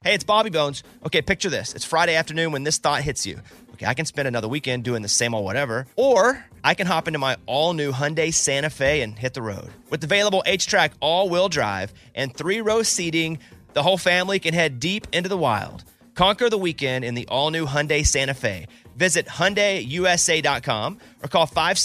Hey, it's Bobby Bones. Okay, picture this. It's Friday afternoon when this thought hits you. Okay, I can spend another weekend doing the same old whatever, or I can hop into my all-new Hyundai Santa Fe and hit the road. With available H-Track all-wheel drive and 3-row seating, the whole family can head deep into the wild. Conquer the weekend in the all-new Hyundai Santa Fe. Visit HyundaiUSA.com or call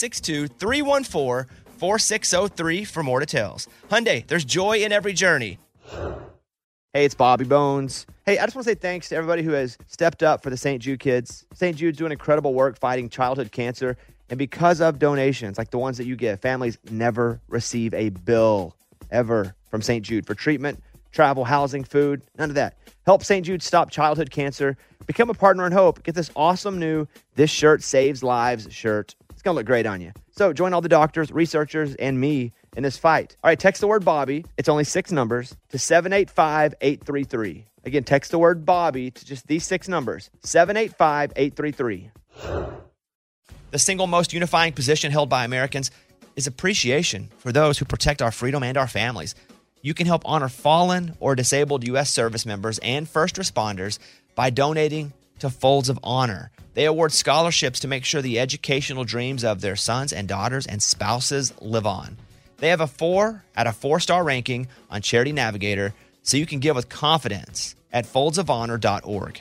562-314-4603 for more details. Hyundai, there's joy in every journey. Hey, it's Bobby Bones. Hey, I just want to say thanks to everybody who has stepped up for the St. Jude kids. St. Jude's doing incredible work fighting childhood cancer. And because of donations like the ones that you give, families never receive a bill ever from St. Jude for treatment, travel, housing, food, none of that. Help St. Jude stop childhood cancer. Become a partner in hope. Get this awesome new This Shirt Saves Lives shirt. It's going to look great on you. So join all the doctors, researchers, and me in this fight. All right, text the word Bobby. It's only 6 numbers to 785-833. Again, text the word Bobby to just these 6 numbers, 785-833. The single most unifying position held by Americans is appreciation for those who protect our freedom and our families. You can help honor fallen or disabled U.S. service members and first responders by donating to Folds of Honor. They award scholarships to make sure the educational dreams of their sons and daughters and spouses live on. They have a 4 out of 4-star ranking on Charity Navigator, so you can give with confidence at foldsofhonor.org.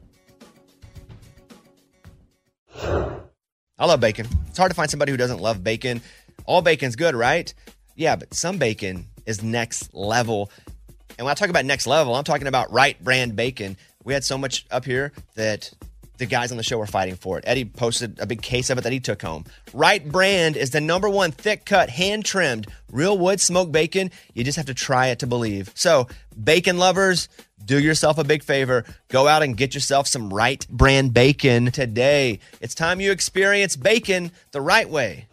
I love bacon. It's hard to find somebody who doesn't love bacon. All bacon's good, right? Yeah, but some bacon is next level. And when I talk about next level, I'm talking about Wright brand bacon. We had so much up here that the guys on the show were fighting for it. Eddie posted a big case of it that he took home. Wright brand is the #1 thick-cut, hand-trimmed, real wood smoked bacon. You just have to try it to believe. So, bacon lovers, do yourself a big favor. Go out and get yourself some Wright brand bacon today. It's time you experience bacon the right way.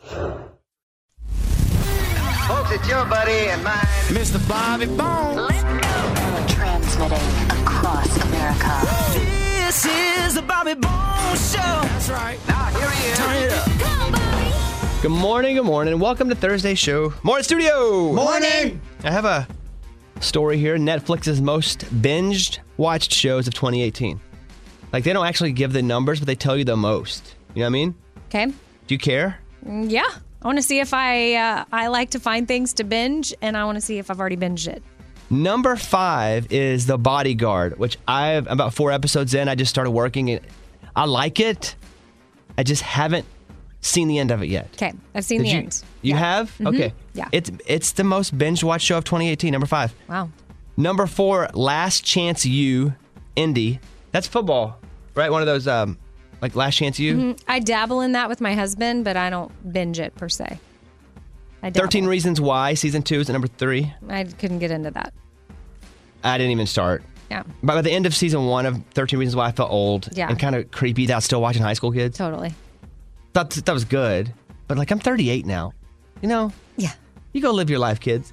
Folks, it's your buddy and mine, Mr. Bobby Bones. Let's go. Transmitting across America. This is the Bobby Bones Show. That's right. Now, here he is. Turn it up. Come on, Bobby. Good morning, and welcome to Thursday's show. Morning, studio. Morning. I have a story here. Netflix's most binged watched shows of 2018. Like, they don't actually give the numbers, but they tell you the most. You know what I mean? Okay. Do you care? Yeah. I want to see if I like to find things to binge, and I want to see if I've already binged it. Number 5 is The Bodyguard, which I'm about 4 episodes in. I just started working it. I like it. I just haven't seen the end of it yet. Okay. I've seen the end. You have? Mm-hmm. Okay. Yeah. It's the most binge watched show of 2018, number 5. Wow. Number 4, Last Chance U, Indy. That's football, right? One of those, like Last Chance U. Mm-hmm. I dabble in that with my husband, but I don't binge it per se. I dabble. 13 Reasons Why, season 2 is at number 3. I couldn't get into that. I didn't even start. Yeah. But by the end of season 1 of 13 Reasons Why, I felt old and kind of creepy that I was still watching high school kids. Totally. That was good. But like, I'm 38 now. You know? Yeah. You go live your life, kids.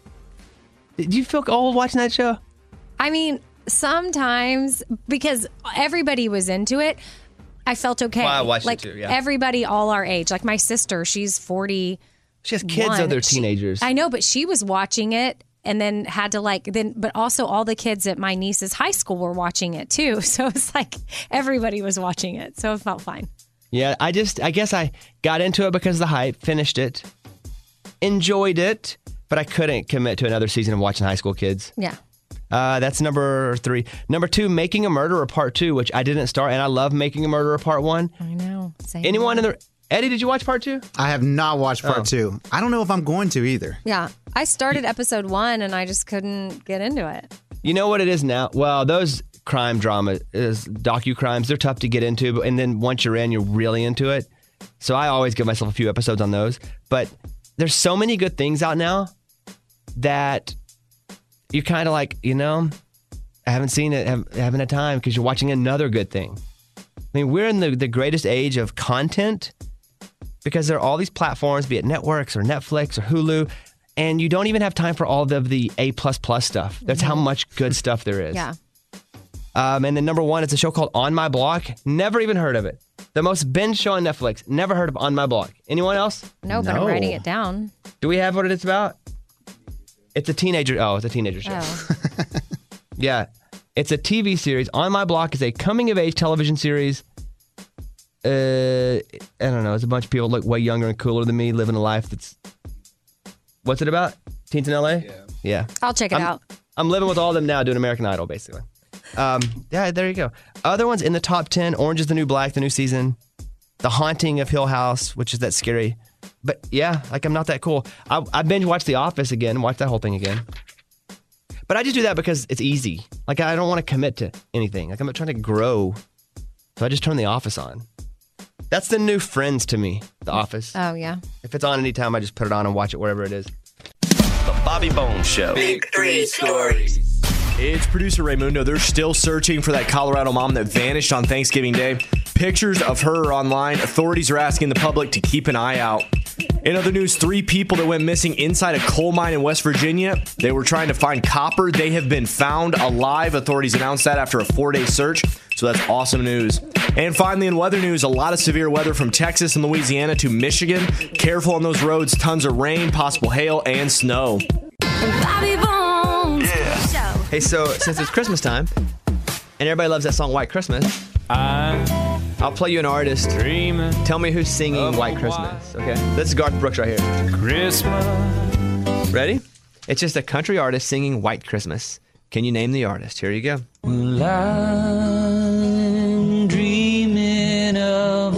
Did you feel old watching that show? I mean, sometimes because everybody was into it, I felt okay. Well, I watched like, it too, yeah. Everybody all our age. Like my sister, she's 40. She has kids, though they're teenagers. I know, but she was watching it and then had to but also all the kids at my niece's high school were watching it too. So it's like everybody was watching it. So it felt fine. Yeah, I guess I got into it because of the hype, finished it, enjoyed it, but I couldn't commit to another season of watching high school kids. Yeah. That's number 3. Number 2, Making a Murderer Part 2, which I didn't start, and I love Making a Murderer Part 1. I know. Same. Anyone in the... Eddie, did you watch Part 2? I have not watched Part 2. I don't know if I'm going to either. Yeah. I started episode 1 and I just couldn't get into it. You know what it is now? Well, those crime drama is docu-crimes. They're tough to get into, and then once you're in, you're really into it. So I always give myself a few episodes on those. But there's so many good things out now that you're kind of like, you know, I haven't seen it, haven't had time because you're watching another good thing. I mean, we're in the greatest age of content because there are all these platforms, be it networks or Netflix or Hulu, and you don't even have time for all of the A++ stuff. That's how much good stuff there is. Yeah. And then number 1, it's a show called On My Block. Never even heard of it. The most binge show on Netflix. Never heard of On My Block. Anyone else? No, but I'm writing it down. Do we have what it's about? It's a teenager. Oh, it's a teenager show. Oh. Yeah. It's a TV series. On My Block is a coming-of-age television series. I don't know. It's a bunch of people look way younger and cooler than me, living a life that's... What's it about? Teens in L.A.? Yeah. I'll check it out. I'm living with all of them now doing American Idol, basically. Yeah, there you go. Other ones in the top 10, Orange is the New Black, the new season. The Haunting of Hill House, which is that scary. But yeah, like I'm not that cool. I binge watch The Office again, watch that whole thing again. But I just do that because it's easy. Like I don't want to commit to anything. Like I'm not trying to grow. So I just turn The Office on. That's the new Friends to me, The Office. Oh, yeah. If it's on anytime, I just put it on and watch it wherever it is. The Bobby Bones Show. Big three stories. It's producer Raymundo. They're still searching for that Colorado mom that vanished on Thanksgiving Day. Pictures of her are online. Authorities are asking the public to keep an eye out. In other news, 3 people that went missing inside a coal mine in West Virginia. They were trying to find copper. They have been found alive. Authorities announced that after a 4-day search. So that's awesome news. And finally, in weather news, a lot of severe weather from Texas and Louisiana to Michigan. Careful on those roads. Tons of rain, possible hail, and snow. Bobby Bones. Yeah. Hey, so since it's Christmas time, and everybody loves that song White Christmas, I'll play you an artist. Tell me who's singing White Christmas. Okay, this is Garth Brooks right here. Christmas. Ready? It's just a country artist singing White Christmas. Can you name the artist? Here you go. Well, I'm dreaming of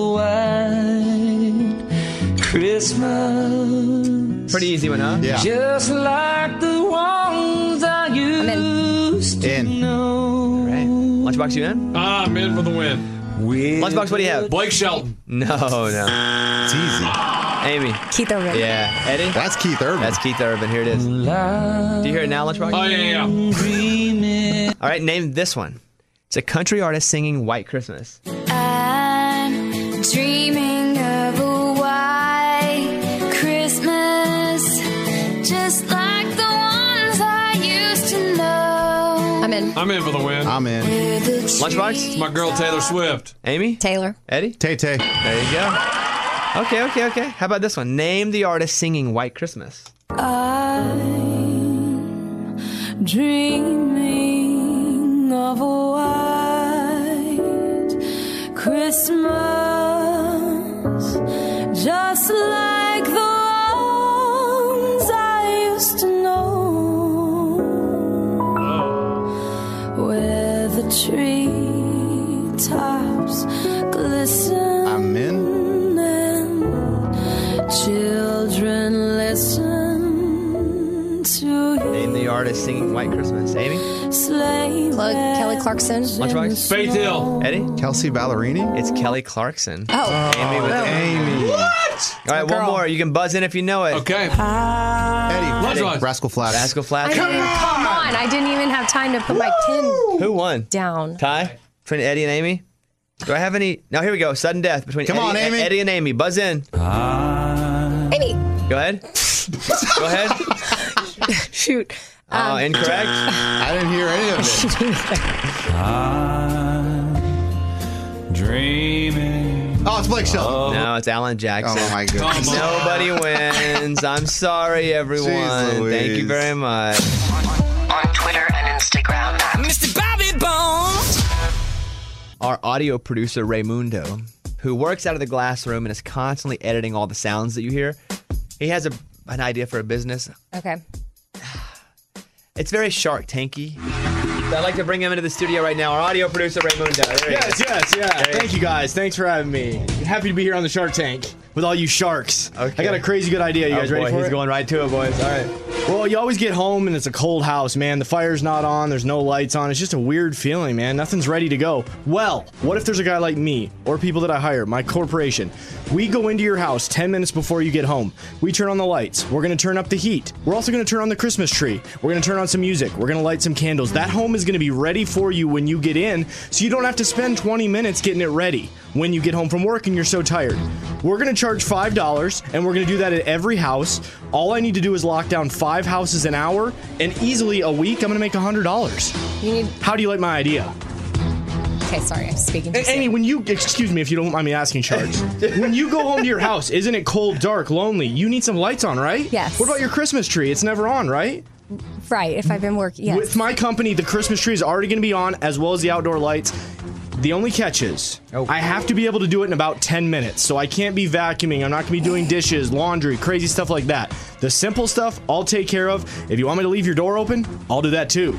a white Christmas. Pretty easy one, huh? Yeah. Just like the ones I used to know. All right. Lunchbox, you in? I'm in for the win. Lunchbox, what do you have? Blake Shelton. No. It's easy. Amy. Keith Urban. Yeah. Eddie? That's Keith Urban. That's Keith Urban. Here it is. Do you hear it now, Lunchbox? Oh, yeah. All right, name this one. It's a country artist singing White Christmas. I'm dreaming of a white Christmas, just like the ones I used to know. I'm in. I'm in for the win. I'm in. Lunchbox? It's my girl Taylor Swift. Amy? Taylor. Eddie? Tay-Tay. There you go. Okay. How about this one? Name the artist singing White Christmas. I'm dreaming of a white Christmas, just like the ones I used to know, where the treetops glisten. I'm in. Children listen to you. Name the artist singing White Christmas. Amy? Kelly Clarkson. Lunchbox? Faith Hill. Eddie? Kelsey Ballerini. It's Kelly Clarkson. Oh. Amy with Amy. What? All right, one more. You can buzz in if you know it. Okay. Eddie. Lunchbox. Rascal Flatts. Rascal Flatts. Come on. I didn't even have time to put my pin Who won? down. Tie? Between Eddie and Amy? Do I have any? Now, here we go. Sudden death between Come on, Amy. Eddie and Amy. Buzz in. Amy. Go ahead. Go ahead. Shoot. Incorrect. I didn't hear any of it. Dreaming. Oh, it's Blake Shelton. No, it's Alan Jackson. Oh, my goodness. Nobody wins. I'm sorry, everyone. Jeez Louise. Thank you very much. On Twitter and Instagram. Mr. Bobby Bones. Our audio producer, Raymundo, who works out of the glass room and is constantly editing all the sounds that you hear, he has an idea for a business. Okay. It's very Shark Tanky. So I'd like to bring him into the studio right now. Our audio producer, Raymundo. There he is. Yes. Thank you, guys. Thanks for having me. Happy to be here on the Shark Tank with all you sharks. Okay. I got a crazy good idea. You guys ready for He's it? going right to it, boys. All right. Well, you always get home and it's a cold house, man. The fire's not on. There's no lights on. It's just a weird feeling, man. Nothing's ready to go. Well, what if there's a guy like me or people that I hire, my corporation? We go into your house 10 minutes before you get home. We turn on the lights. We're going to turn up the heat. We're also going to turn on the Christmas tree. We're going to turn on some music. We're going to light some candles. That home is going to be ready for you when you get in, so you don't have to spend 20 minutes getting it ready when you get home from work and you're so tired. We're going to charge $5, and we're going to do that at every house. All I need to do is lock down 5 houses an hour, and easily a week, I'm going to make $100. You need. How do you like my idea? Okay, sorry. I'm speaking to Amy, when you, excuse me if you don't mind me asking, Charge. When you go home to your house, isn't it cold, dark, lonely? You need some lights on, right? Yes. What about your Christmas tree? It's never on, right? Right, if I've been working, yes. With my company, the Christmas tree is already going to be on, as well as the outdoor lights. The only catch is, I have to be able to do it in about 10 minutes. So I can't be vacuuming. I'm not going to be doing dishes, laundry, crazy stuff like that. The simple stuff, I'll take care of. If you want me to leave your door open, I'll do that too.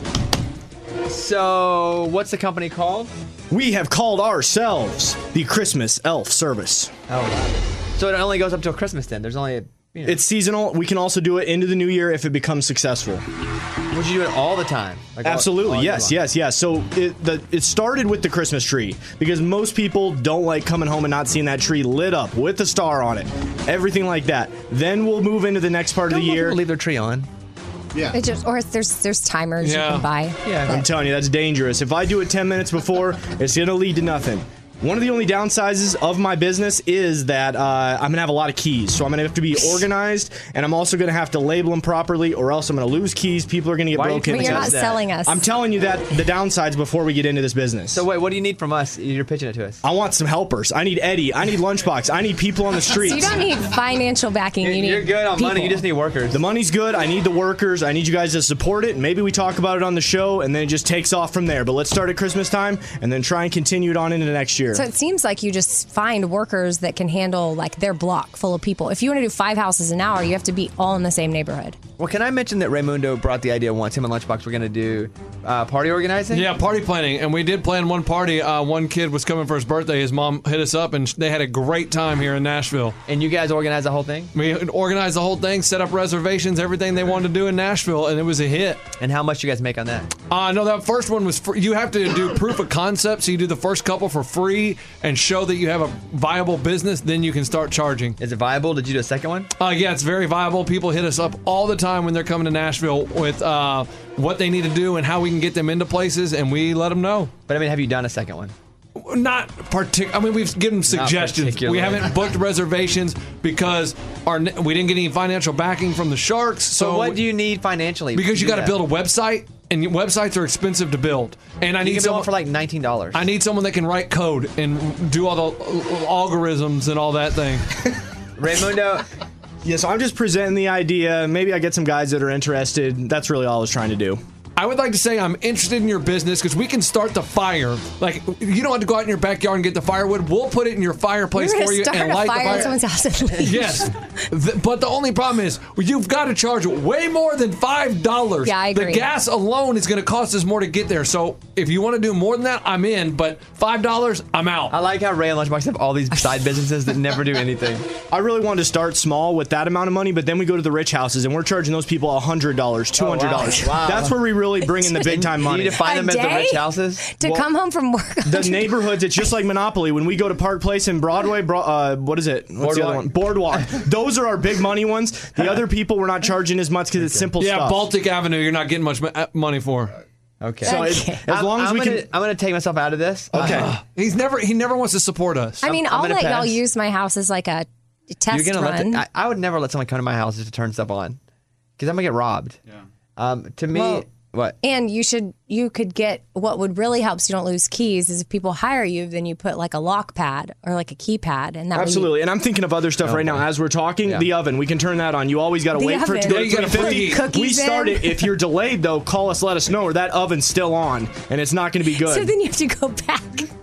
So, what's the company called? We have called ourselves the Christmas Elf Service. Oh, so it only goes up till Christmas then? There's only It's seasonal. We can also do it into the new year if it becomes successful. Would you do it all the time? Absolutely, yes. So it started with the Christmas tree because most people don't like coming home and not seeing that tree lit up with a star on it, everything like that. Then we'll move into the next part of the year. Leave their tree on. Yeah. Or there's timers you can buy. Yeah, I'm telling you, that's dangerous. If I do it 10 minutes before, it's going to lead to nothing. One of the only downsizes of my business is that I'm going to have a lot of keys. So I'm going to have to be organized, and I'm also going to have to label them properly, or else I'm going to lose keys. People are going to get broken. But you're not selling us. I'm telling you that the downsides before we get into this business. So wait, what do you need from us? You're pitching it to us. I want some helpers. I need Eddie. I need Lunchbox. I need people on the streets. So you don't need financial backing. You're good on people. money. You just need workers. The money's good. I need the workers. I need you guys to support it. Maybe we talk about it on the show, and then it just takes off from there. But let's start at Christmas time, and then try and continue it on into next year. So it seems like you just find workers that can handle like their block full of people. If you want to do 5 houses an hour, you have to be all in the same neighborhood. Well, can I mention that Raymundo brought the idea once, him and Lunchbox were going to do party organizing? Yeah, party planning. And we did plan one party. One kid was coming for his birthday. His mom hit us up, and they had a great time here in Nashville. And you guys organized the whole thing? We organized the whole thing, set up reservations, everything they wanted to do in Nashville, and it was a hit. And how much you guys make on that? No, that first one was free. You have to do proof of concept, so you do the first couple for free and show that you have a viable business, then you can start charging. Is it viable? Did you do a second one? Yeah, it's very viable. People hit us up all the time when they're coming to Nashville with what they need to do and how we can get them into places, and we let them know. But I mean, have you done a second one? Not particular. I mean, we've given suggestions. We haven't booked reservations because we didn't get any financial backing from the Sharks. So what do you need financially? Because you got to build a website, and websites are expensive to build. And I need someone for like $19. I need someone that can write code and do all the algorithms and all that thing. Raymundo. Yeah, so I'm just presenting the idea. Maybe I get some guys that are interested. That's really all I was trying to do. I would like to say I'm interested in your business because we can start the fire. Like, you don't have to go out in your backyard and get the firewood. We'll put it in your fireplace for you and light the fire. In someone's house and leave. Yes, but the only problem is you've got to charge way more than $5. Yeah, I agree. The gas alone is going to cost us more to get there. So if you want to do more than that, I'm in. But $5, I'm out. I like how Ray and Lunchbox have all these side businesses that never do anything. I really wanted to start small with that amount of money, but then we go to the rich houses and we're charging those people $100, $200. Wow. That's where we really bring in the big time money. You need to find them at the rich houses to come home from work. The neighborhoods, it's just like Monopoly. When we go to Park Place and Broadway, what is it? What's the other one? Boardwalk. Those are our big money ones. The other people we're not charging as much because it's simple stuff. Yeah, Baltic Avenue, you're not getting much money for. Okay. So as long as we can, I'm going to take myself out of this. Okay. He never wants to support us. I mean, I'll let y'all use my house as like a test run. I would never let someone come to my house just to turn stuff on because I'm going to get robbed. Yeah. To me, what? And you could get what would really help so you don't lose keys is if people hire you, then you put like a lock pad or like a keypad, and that absolutely. And I'm thinking of other stuff right now as we're talking. Yeah. The oven, we can turn that on. You always got to wait for it to go to 350. We start it. If you're delayed though, call us, let us know, or that oven's still on and it's not going to be good. So then you have to go back.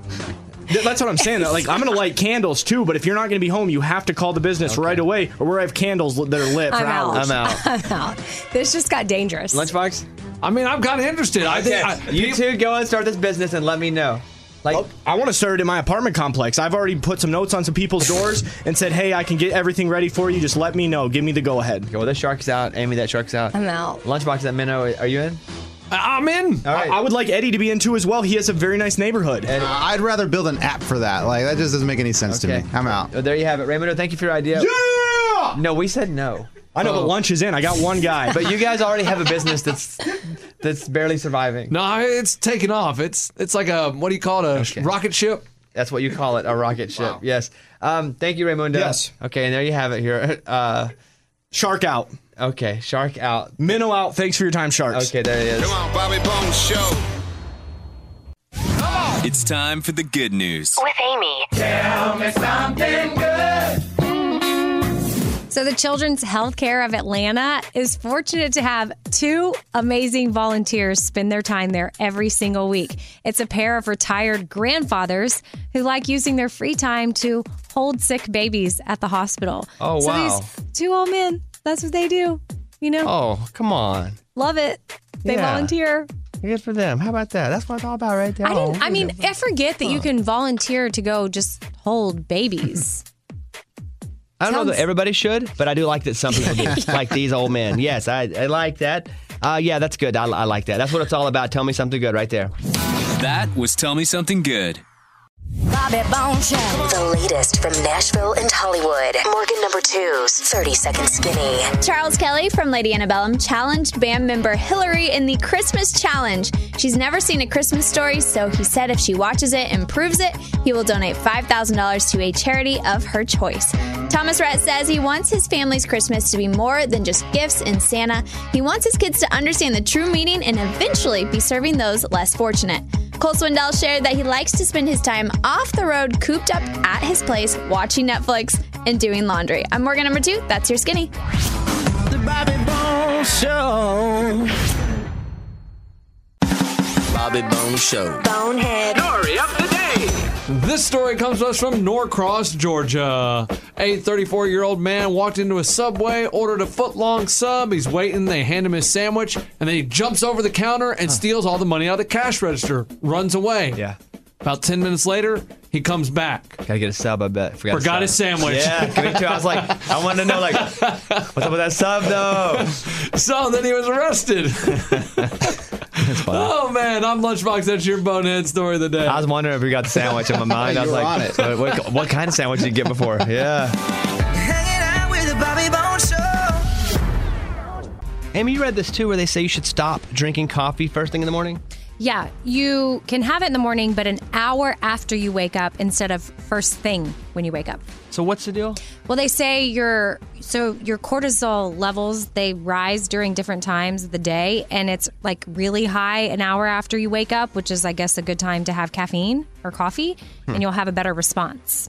That's what I'm saying. Like, I'm going to light candles too, but if you're not going to be home, you have to call the business right away, or we'll have candles that are lit for hours. I'm out. This just got dangerous. Lunchbox? I mean, I'm kind of interested. I think you two go and start this business and let me know. Like, I want to start it in my apartment complex. I've already put some notes on some people's doors and said, hey, I can get everything ready for you. Just let me know. Give me the go-ahead. Okay, well, this shark's out. Amy, that shark's out. I'm out. Lunchbox, that minnow, are you in? I'm in. All right. I would like Eddie to be in too as well. He has a very nice neighborhood. I'd rather build an app for that. Like, that just doesn't make any sense to me. I'm out. Well, there you have it. Raymundo, thank you for your idea. Yeah! No, we said no. I know, but lunch is in. I got one guy. But you guys already have a business that's barely surviving. No, it's taking off. It's like a, what do you call it, a rocket ship? That's what you call it, a rocket ship. Wow. Yes. Thank you, Raymundo. Yes. Okay, and there you have it here. Shark out. Okay, shark out. Minnow out. Thanks for your time, Sharks. Okay, there it is. Come on, Bobby Bones Show. It's time for the good news. With Amy. Tell me something good. So the Children's Healthcare of Atlanta is fortunate to have 2 amazing volunteers spend their time there every single week. It's a pair of retired grandfathers who like using their free time to hold sick babies at the hospital. Oh, so wow. these 2 old men, that's what they do, you know? Oh, come on. Love it. They Yeah. volunteer. Good for them. How about that? That's what it's all about right there. I forget that you can volunteer to go just hold babies. I don't know that everybody should, but I do like that some people do, like these old men. Yes, I like that. Yeah, that's good. I like that. That's what it's all about. Tell me something good right there. That was Tell Me Something Good. Bobby Bones Show. The latest from Nashville and Hollywood. Morgan number 2's 30-Second Skinny. Charles Kelly from Lady Antebellum challenged band member Hillary in the Christmas Challenge. She's never seen A Christmas Story, so he said if she watches it and proves it, he will donate $5,000 to a charity of her choice. Thomas Rhett says he wants his family's Christmas to be more than just gifts and Santa. He wants his kids to understand the true meaning and eventually be serving those less fortunate. Cole Swindell shared that he likes to spend his time off the road, cooped up at his place, watching Netflix and doing laundry. I'm Morgan number 2. That's your skinny. The Bobby Bones Show. Bobby Bones Show. Bonehead. Story of the day. This story comes to us from Norcross, Georgia. A 34-year-old man walked into a Subway, ordered a foot-long sub. He's waiting. They hand him his sandwich, and then he jumps over the counter and steals all the money out of the cash register. Runs away. Yeah. About 10 minutes later, he comes back. Gotta get a sub, I bet. Forgot his sandwich. Yeah, me too. I was like, I wanted to know, like, what's up with that sub, though? So then he was arrested. Oh, man. I'm Lunchbox. That's your bonehead story of the day. I was wondering if we got the sandwich in my mind. I was like, on it. What kind of sandwich did you get before? Yeah. Hanging out with the Bobby Bones Show. Amy, you read this too, where they say you should stop drinking coffee first thing in the morning? Yeah, you can have it in the morning, but an hour after you wake up instead of first thing when you wake up. So what's the deal? Well, they say your cortisol levels, they rise during different times of the day, and it's like really high an hour after you wake up, which is, I guess, a good time to have caffeine or coffee, and you'll have a better response.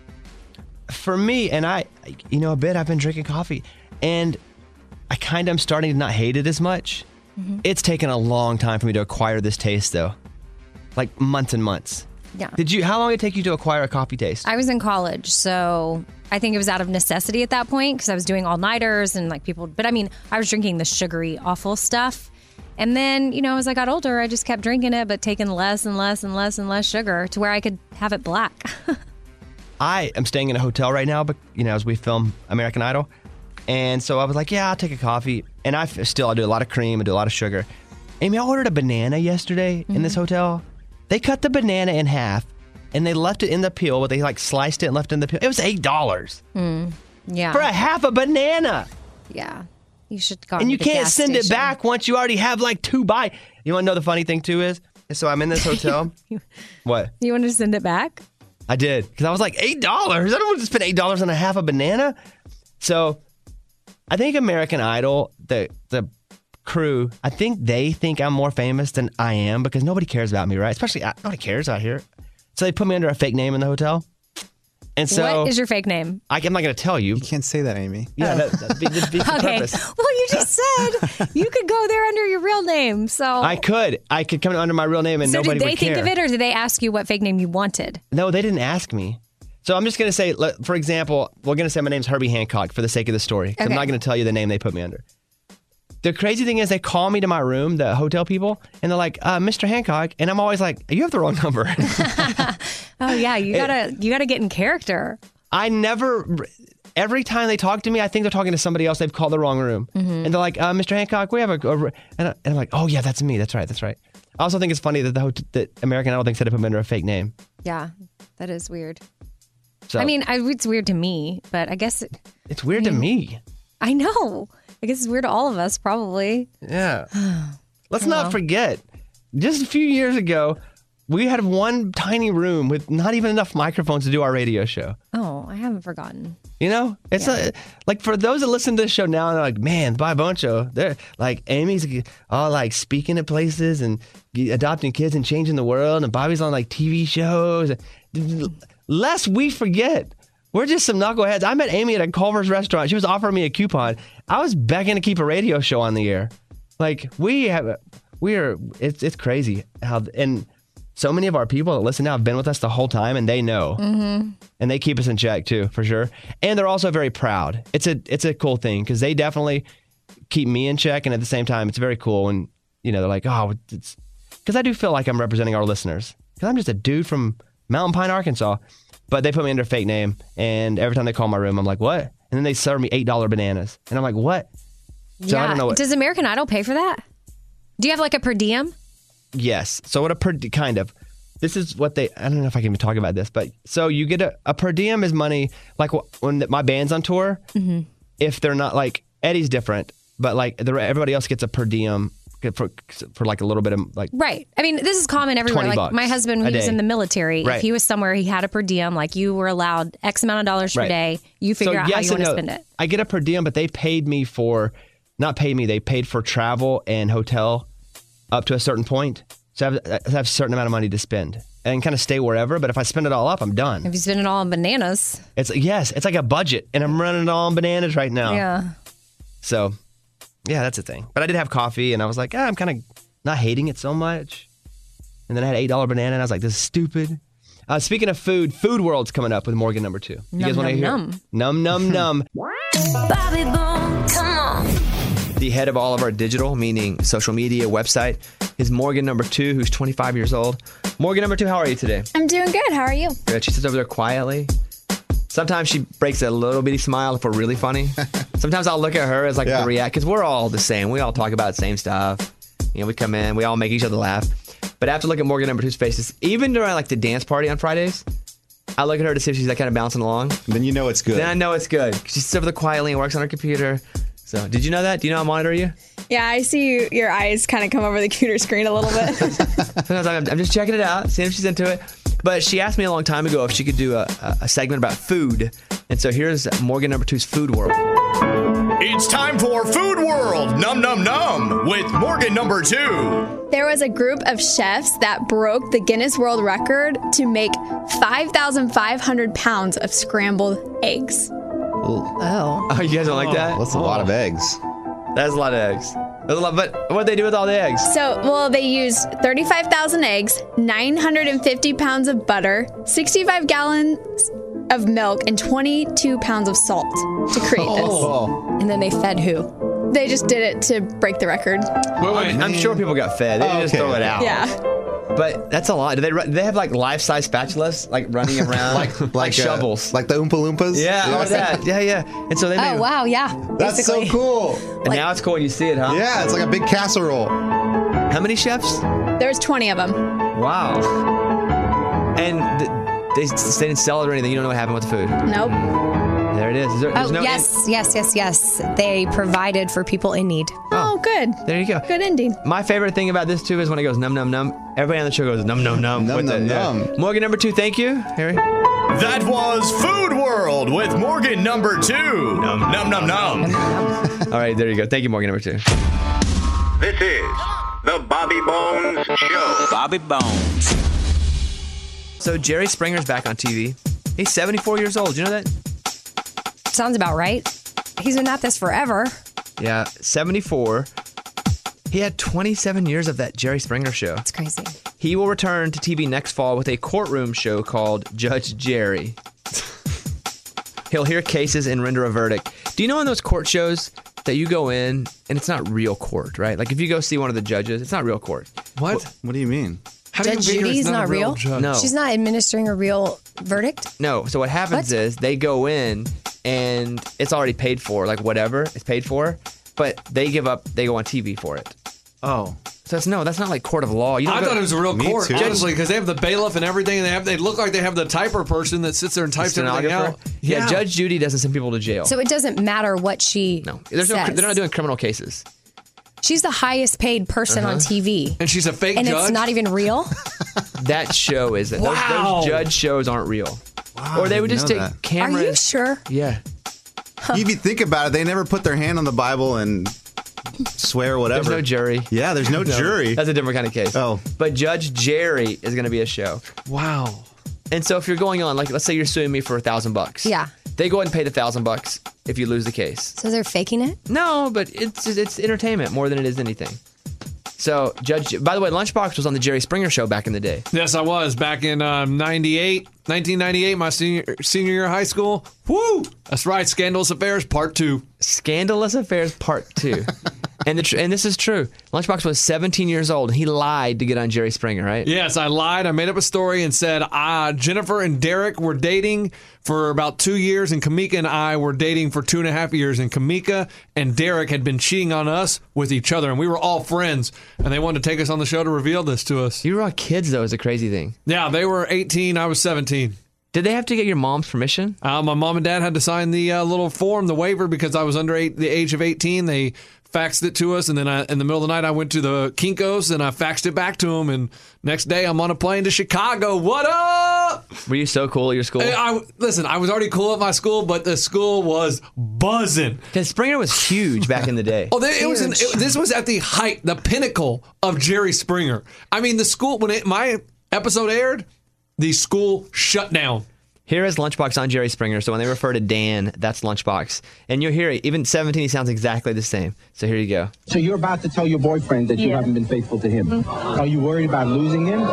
For me, and I've been drinking coffee, and I kind of am starting to not hate it as much. Mm-hmm. It's taken a long time for me to acquire this taste, though. Like months and months. Yeah. How long did it take you to acquire a coffee taste? I was in college, so I think it was out of necessity at that point because I was doing all-nighters and but I mean, I was drinking the sugary, awful stuff. And then, as I got older, I just kept drinking it, but taking less and less and less and less sugar to where I could have it black. I am staying in a hotel right now, but as we film American Idol. And so I was like, yeah, I'll take a coffee. And I do a lot of cream, I do a lot of sugar. Amy, I ordered a banana yesterday in this hotel. They cut the banana in half and they left it in the peel, but they sliced it and left it in the peel. It was $8. Yeah. For a half a banana. Yeah. You should go. And you can't send it back once you already have 2 bites. You want to know the funny thing too is? So I'm in this hotel. What? You want to send it back? I did. Because I was like, $8? I don't want to spend $8 on a half a banana. So I think American Idol, the crew, I think they think I'm more famous than I am because nobody cares about me, right? Especially, nobody cares out here. So they put me under a fake name in the hotel. And so, what is your fake name? I'm not going to tell you. You can't say that, Amy. Yeah, that'd be the Okay. purpose. Well, you just said you could go there under your real name. So I could come under my real name and so nobody did they would think care. of it, or did they ask you what fake name you wanted? No, they didn't ask me. So I'm just going to say, for example, we're going to say my name's Herbie Hancock for the sake of the story. Okay. I'm not going to tell you the name they put me under. The crazy thing is they call me to my room, the hotel people, and they're like, Mr. Hancock. And I'm always like, you have the wrong number. Oh, yeah. You gotta get in character. Every time they talk to me, I think they're talking to somebody else. They've called the wrong room. Mm-hmm. And they're like, Mr. Hancock, we have and I'm like, oh, yeah, that's me. That's right. I also think it's funny that that American Idol thinks that I put me under a fake name. Yeah, that is weird. So, I mean, it's weird to me, but I guess it's weird to me. I know. I guess it's weird to all of us, probably. Yeah. Let's not forget, just a few years ago, we had one tiny room with not even enough microphones to do our radio show. Oh, I haven't forgotten. It's like for those that listen to this show now, and they're like, man, the Bobby Bones Show, they're like, Amy's all speaking at places and adopting kids and changing the world, and Bobby's on TV shows. Lest we forget, We're just some knuckleheads. I met Amy at a Culver's restaurant. She was offering me a coupon. I was begging to keep a radio show on the air. Like it's crazy how, and so many of our people that listen now have been with us the whole time, and they know, and they keep us in check too, for sure. And they're also very proud. It's a cool thing because they definitely keep me in check, and at the same time, it's very cool when they're like, oh, it's because I do feel like I'm representing our listeners because I'm just a dude from Mountain Pine, Arkansas, but they put me under a fake name, and every time they call my room, I'm like, what? And then they serve me $8 bananas, and I'm like, what? So I don't know. Does American Idol pay for that? Do you have like a per diem? Yes. So what kind of, this is what I don't know if I can even talk about this, but so you get a per diem is money, like when my band's on tour, if they're not like, Eddie's different, but like everybody else gets a per diem for like a little bit of like. Right. I mean, this is common everywhere. Like my husband, when he was in the military, right. If he was somewhere, he had a per diem, like you were allowed X amount of dollars per day. You figure out how you want to spend it. I get a per diem, but they paid me they paid for travel and hotel up to a certain point. So I have a certain amount of money to spend and kind of stay wherever. But if I spend it all up, I'm done. If you spend it all on bananas. It's like a budget, and I'm running it all on bananas right now. Yeah. So, yeah, that's a thing. But I did have coffee, and I was like, I'm kind of not hating it so much. And then I had $8 banana, and I was like, this is stupid. Speaking of food, Food World's coming up with Morgan number 2. You guys want to hear? Num. Bobby Bones, come on. The head of all of our digital, meaning social media, website, is Morgan number 2, who's 25 years old. Morgan number 2, how are you today? I'm doing good. How are you? Good. She sits over there quietly. Sometimes she breaks a little bitty smile if we're really funny. Sometimes I'll look at her as like the react, because we're all the same. We all talk about the same stuff. We come in, we all make each other laugh. But I have to look at Morgan number 2's faces, even during like the dance party on Fridays. I look at her to see if she's like kind of bouncing along. Then you know it's good. Then I know it's good. She sits over there quietly and works on her computer. So, did you know that? Do you know I monitor you? Yeah, I see your eyes kind of come over the computer screen a little bit. Sometimes I'm just checking it out, seeing if she's into it. But she asked me a long time ago if she could do a segment about food. And so here's Morgan number 2's Food World. It's time for Food World Num Num Num with Morgan number 2. There was a group of chefs that broke the Guinness World Record to make 5,500 pounds of scrambled eggs. Oh, you guys don't like that? That's a lot of eggs. That's a lot of eggs. That's a lot, but what do they do with all the eggs? So, they used 35,000 eggs, 950 pounds of butter, 65 gallons of milk, and 22 pounds of salt to create this. And then they fed who? They just did it to break the record. Wait, I'm sure people got fed. They didn't just throw it out. Yeah. But that's a lot. Do they have like life-size spatulas, like running around, like shovels, like the Oompa Loompas? Yeah, all that. Yeah. And so they. Oh wow, yeah. That's basically. so cool. And now it's cool when you see it, huh? Yeah, it's like a big casserole. How many chefs? There's 20 of them. Wow. And they didn't sell it or anything. You don't know what happened with the food. Nope. There it is. Yes. They provided for people in need. Oh, good. There you go. Good ending. My favorite thing about this, too, is when it goes num, num, num. Everybody on the show goes num, num, num. Num, num, num. Morgan number 2, thank you. Harry? That was Food World with Morgan number 2. Num, num, num, num. All right, there you go. Thank you, Morgan number 2. This is the Bobby Bones Show. Bobby Bones. So Jerry Springer's back on TV. He's 74 years old. Do you know that? Sounds about right. He's been at this forever. Yeah, 74. He had 27 years of that Jerry Springer show. That's crazy. He will return to TV next fall with a courtroom show called Judge Jerry. He'll hear cases and render a verdict. Do you know in those court shows that you go in and it's not real court, right? Like if you go see one of the judges, it's not real court. What? What do you mean? How do you Judge figure Judy's it's not a real? judge? No. She's not administering a real verdict? No. So what happens is they go in and it's already paid for, like whatever it's paid for, but they give up, they go on TV for it. Oh. So that's not like court of law. You don't I go- thought it was a real Me court, too. honestly, because they have the bailiff and everything, and they look like they have the typer person that sits there and types everything out. Yeah, Judge Judy doesn't send people to jail. So it doesn't matter what she There's no, says. they're not doing criminal cases. She's the highest paid person on TV. And she's a fake and judge? it's not even real? That show isn't. Wow. Those judge shows aren't real. Wow, Or they would I just didn't take know that. cameras. Are you sure? Yeah. If you think about it, they never put their hand on the Bible and swear whatever. There's no jury. Yeah, there's no jury. That's a different kind of case. Oh. But Judge Jerry is going to be a show. Wow. And so if you're going on, like, let's say you're suing me for $1,000. Yeah. They go ahead and pay the $1,000 if you lose the case. So they're faking it? No, but it's entertainment more than it is anything. So, by the way, Lunchbox was on the Jerry Springer Show back in the day. Yes, I was back in 1998, my senior year of high school. Woo! That's right, Scandalous Affairs Part 2. Scandalous Affairs Part 2. And this is true. Lunchbox was 17 years old, and he lied to get on Jerry Springer, right? Yes, I lied. I made up a story and said Jennifer and Derek were dating for about 2 years, and Kamika and I were dating for 2.5 years. And Kamika and Derek had been cheating on us with each other, and we were all friends. And they wanted to take us on the show to reveal this to us. You were all kids, though, is a crazy thing. Yeah, they were 18. I was 17. Did they have to get your mom's permission? My mom and dad had to sign the little form, the waiver, because I was under the age of 18. They faxed it to us, and then in the middle of the night, I went to the Kinko's, and I faxed it back to them, and next day, I'm on a plane to Chicago. What up? Were you so cool at your school? Listen, I was already cool at my school, but the school was buzzing. Because Springer was huge back in the day. This was at the height, the pinnacle of Jerry Springer. I mean, the school, when my episode aired, the school shut down. Here is Lunchbox on Jerry Springer. So when they refer to Dan, that's Lunchbox. And you'll hear it. Even 17, he sounds exactly the same. So here you go. So you're about to tell your boyfriend that you haven't been faithful to him. Mm-hmm. Are you worried about losing him?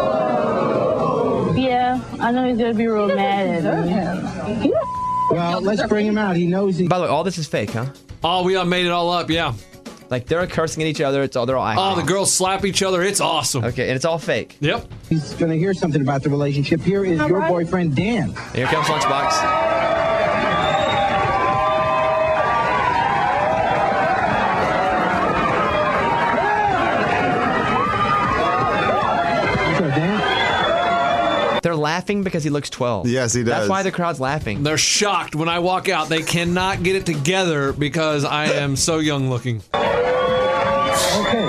Yeah, I know he's going to be real mad at me. Well, let's bring him out. He knows he... By the way, all this is fake, huh? Oh, we made it all up, yeah. Like, they're cursing at each other. They're all acting. Oh, the girls slap each other. It's awesome. Okay, and it's all fake. Yep. He's going to hear something about the relationship. Here is your boyfriend, Dan. Here comes Lunchbox. They're laughing because he looks 12. Yes, he does. That's why the crowd's laughing. They're shocked when I walk out. They cannot get it together because I am so young looking. Okay.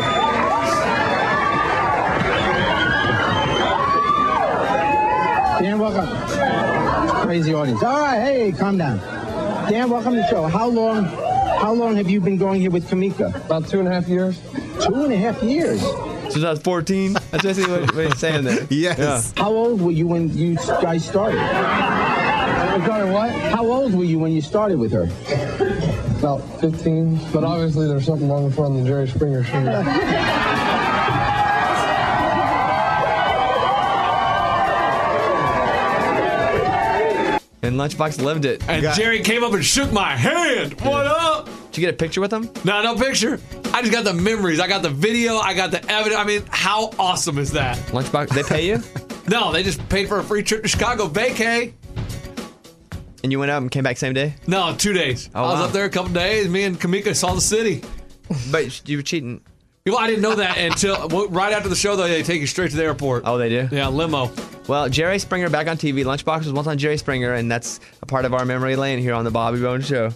Dan, welcome. Crazy audience. All right, hey, calm down. Dan, welcome to the show. How long have you been going here with Kamika? About 2.5 years. 2.5 years? Since I was 14. That's basically what he's saying there. Yes. Yeah. How old were you when you guys started? Regarding what? How old were you when you started with her? About 15. But obviously there's something wrong with her on the Jerry Springer show. And Lunchbox lived it. And Jerry came up and shook my hand. What up? Did you get a picture with him? No picture. I just got the memories. I got the video. I got the evidence. I mean, how awesome is that? Lunchbox, they pay you? No, they just paid for a free trip to Chicago. Vacay. And you went out and came back same day? No, 2 days. Oh, I was wow. up there a couple days. Me and Kamika saw the city. But you were cheating. Well, I didn't know that until right after the show, though, they take you straight to the airport. Oh, they do? Yeah, limo. Well, Jerry Springer back on TV. Lunchbox was once on Jerry Springer, and that's a part of our memory lane here on the Bobby Bones Show.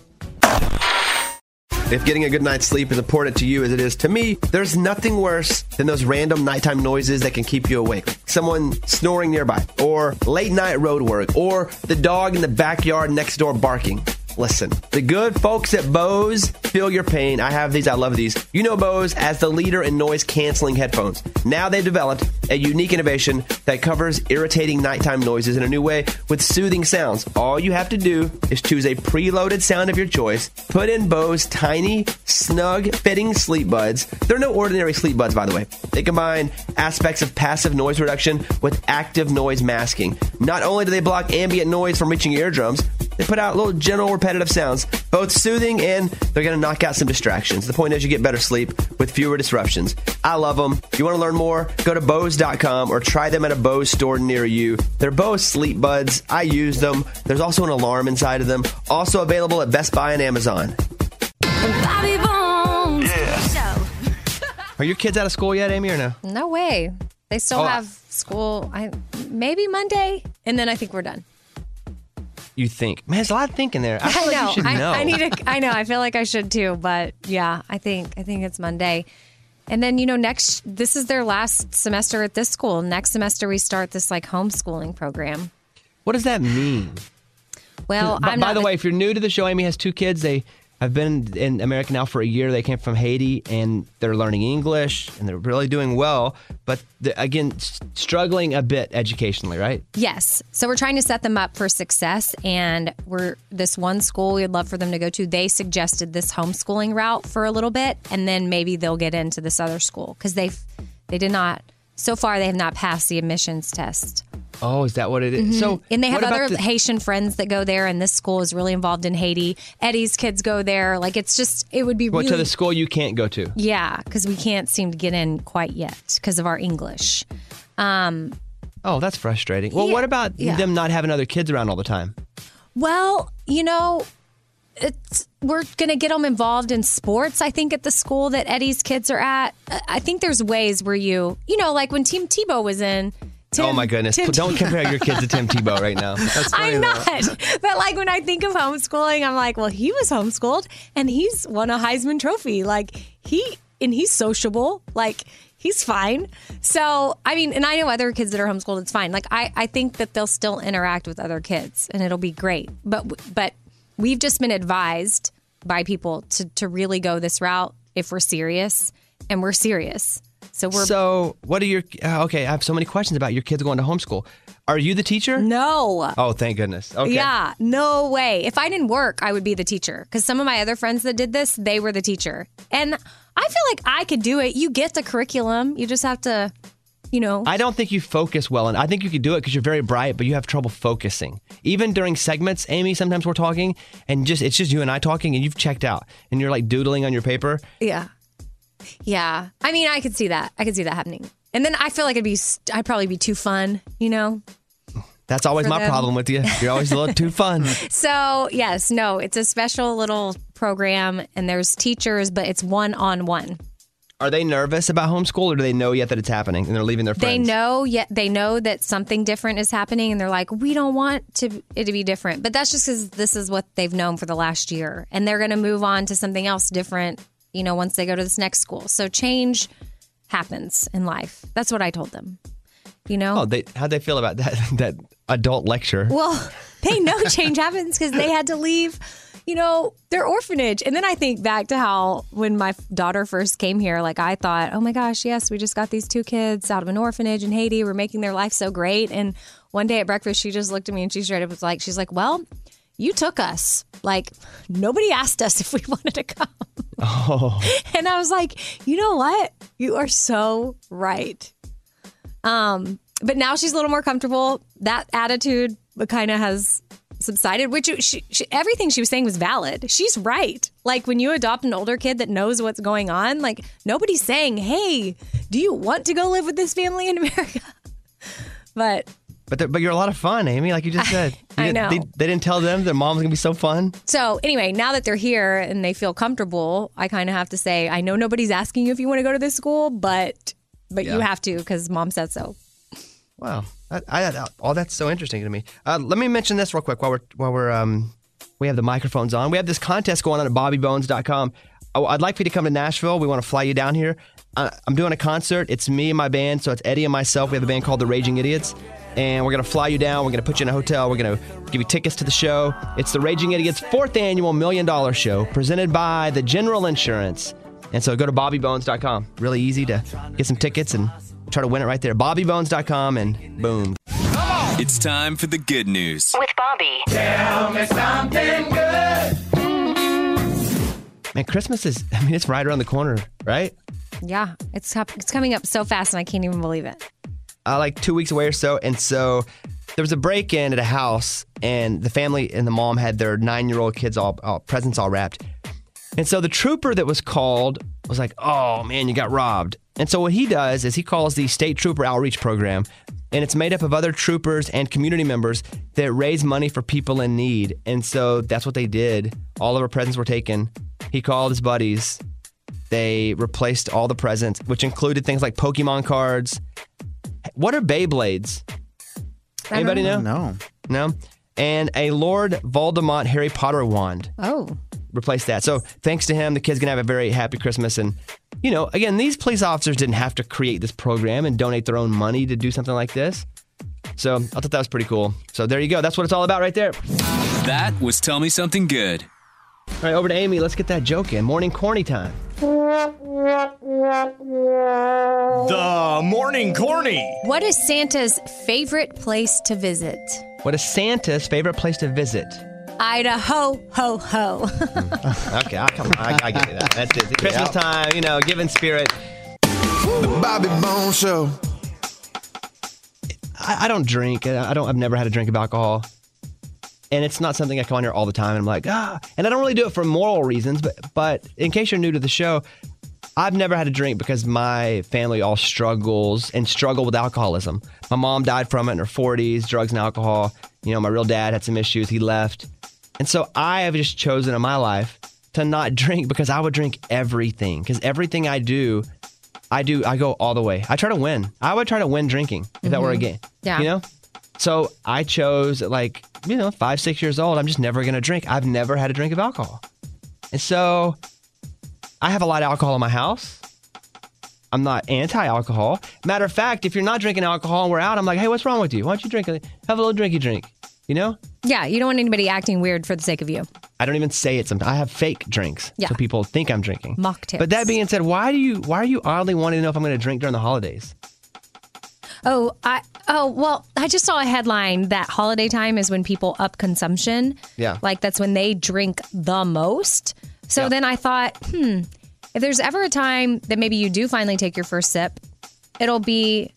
If getting a good night's sleep is important to you as it is to me, there's nothing worse than those random nighttime noises that can keep you awake. Someone snoring nearby, or late night road work, or the dog in the backyard next door barking. Listen, the good folks at Bose feel your pain. I have these. I love these. You know Bose as the leader in noise-canceling headphones. Now they've developed a unique innovation that covers irritating nighttime noises in a new way with soothing sounds. All you have to do is choose a preloaded sound of your choice, put in Bose tiny, snug-fitting sleep buds. They're no ordinary sleep buds, by the way. They combine aspects of passive noise reduction with active noise masking. Not only do they block ambient noise from reaching your eardrums, they put out little gentle repetitive sounds, both soothing and they're going to knock out some distractions. The point is you get better sleep with fewer disruptions. I love them. If you want to learn more, go to Bose.com or try them at a Bose store near you. They're Bose sleep buds. I use them. There's also an alarm inside of them. Also available at Best Buy and Amazon. Bobby Bones. Yeah. Are your kids out of school yet, Amy, or no? No way. They still have school, maybe Monday, and then I think we're done. You think. Man, there's a lot of thinking there. I feel like you should know. I know. I feel like I should too. But yeah, I think it's Monday. And then, this is their last semester at this school. Next semester, we start this like homeschooling program. What does that mean? Well, by the way, if you're new to the show, Amy has 2 kids. They have been in America now for a year. They came from Haiti, and they're learning English, and they're really doing well. But again, struggling a bit educationally, right? Yes. So we're trying to set them up for success, and this one school we'd love for them to go to. They suggested this homeschooling route for a little bit, and then maybe they'll get into this other school because they did not. So far, they have not passed the admissions test. Oh, is that what it is? Mm-hmm. So, and they have what other about Haitian friends that go there, and this school is really involved in Haiti. Eddie's kids go there. Like, it's just, it would be really... to the school you can't go to? Yeah, because we can't seem to get in quite yet because of our English. Oh, that's frustrating. Well, what about them not having other kids around all the time? Well, we're going to get them involved in sports, I think, at the school that Eddie's kids are at. I think there's ways where like when Tim Tebow was in... oh my goodness. Don't compare your kids to Tim Tebow right now. That's funny. I'm not. But like when I think of homeschooling, I'm like, well, he was homeschooled and he's won a Heisman Trophy. Like he's sociable. Like he's fine. So, I mean, and I know other kids that are homeschooled, it's fine. Like I think that they'll still interact with other kids and it'll be great. But we've just been advised by people to really go this route if we're serious, and we're serious. So what are your... Okay, I have so many questions about your kids going to homeschool. Are you the teacher? No. Oh, thank goodness. Okay. Yeah, no way. If I didn't work, I would be the teacher. Because some of my other friends that did this, they were the teacher. And I feel like I could do it. You get the curriculum. You just have to, I don't think you focus well. And I think you could do it because you're very bright, but you have trouble focusing. Even during segments, Amy, sometimes we're talking, and it's just you and I talking, and you've checked out. And you're like doodling on your paper. Yeah. Yeah. I mean, I could see that. I could see that happening. And then I feel like I'd probably be too fun, That's always my problem with you. You're always a little too fun. So, yes, no, it's a special little program and there's teachers, but it's one-on-one. Are they nervous about homeschool or do they know yet that it's happening and they're leaving their friends? They know that something different is happening and they're like, we don't want it to be different. But that's just because this is what they've known for the last year. And they're going to move on to something else different once they go to this next school. So change happens in life. That's what I told them, Oh, how'd they feel about that adult lecture? Well, they know change happens because they had to leave, their orphanage. And then I think back to how when my daughter first came here, like I thought, oh my gosh, yes, we just got these 2 kids out of an orphanage in Haiti. We're making their life so great. And one day at breakfast, she just looked at me and she straight up was like, she's like, well, you took us. Like, nobody asked us if we wanted to come. Oh. And I was like, you know what? You are so right. But now she's a little more comfortable. That attitude kind of has subsided, which everything she was saying was valid. She's right. Like, when you adopt an older kid that knows what's going on, like, nobody's saying, hey, do you want to go live with this family in America? But you're a lot of fun, Amy, like you just said. I know. They didn't tell them their mom's going to be so fun? So anyway, now that they're here and they feel comfortable, I kind of have to say, I know nobody's asking you if you want to go to this school, but you have to because mom said so. Wow. That's so interesting to me. Let me mention this real quick while we have the microphones on. We have this contest going on at BobbyBones.com. I'd like for you to come to Nashville. We want to fly you down here. I'm doing a concert. It's me and my band, so it's Eddie and myself. We have a band called The Raging Idiots. And we're going to fly you down. We're going to put you in a hotel. We're going to give you tickets to the show. It's the Raging Idiots' 4th annual $1 Million show presented by the General Insurance. And so go to BobbyBones.com. Really easy to get some tickets and try to win it right there. BobbyBones.com and boom. It's time for the good news. With Bobby. Tell me something good. Man, Christmas it's right around the corner, right? Yeah, it's coming up so fast and I can't even believe it. Like 2 weeks away or so. And so there was a break-in at a house, and the family and the mom had their 9-year-old kids presents all wrapped. And so the trooper that was called was like, oh, man, you got robbed. And so what he does is he calls the State Trooper Outreach Program, and it's made up of other troopers and community members that raise money for people in need. And so that's what they did. All of our presents were taken. He called his buddies. They replaced all the presents, which included things like Pokemon cards. What are Beyblades? Anybody know? No? And a Lord Voldemort Harry Potter wand. Oh. Replace that. So thanks to him, the kids going to have a very happy Christmas. And, again, these police officers didn't have to create this program and donate their own money to do something like this. So I thought that was pretty cool. So there you go. That's what it's all about right there. That was Tell Me Something Good. All right, over to Amy. Let's get that joke in. Morning corny time. The morning corny. What is Santa's favorite place to visit? What is Santa's favorite place to visit? Idaho, ho, ho. Okay, come on. I get that. That's it. Christmas time, giving spirit. The Bobby Bones Show. I don't drink. I've never had a drink of alcohol. And it's not something I come on here all the time and I'm like, And I don't really do it for moral reasons, but in case you're new to the show, I've never had a drink because my family all struggle with alcoholism. My mom died from it in her 40s, drugs and alcohol. My real dad had some issues. He left. And so I have just chosen in my life to not drink because I would drink everything. Because everything I do, I go all the way. I try to win. I would try to win drinking if that were a game. Yeah. So I chose at 5, 6 years old, I'm just never going to drink. I've never had a drink of alcohol. And so I have a lot of alcohol in my house. I'm not anti-alcohol. Matter of fact, if you're not drinking alcohol and we're out, I'm like, hey, what's wrong with you? Why don't you drink? Have a little drinky drink, Yeah, you don't want anybody acting weird for the sake of you. I don't even say it sometimes. I have fake drinks. Yeah. So people think I'm drinking. Mocktails. But that being said, why are you oddly wanting to know if I'm going to drink during the holidays? Well, I just saw a headline that holiday time is when people up consumption. Yeah. Like that's when they drink the most. So then I thought, if there's ever a time that maybe you do finally take your first sip, it'll be,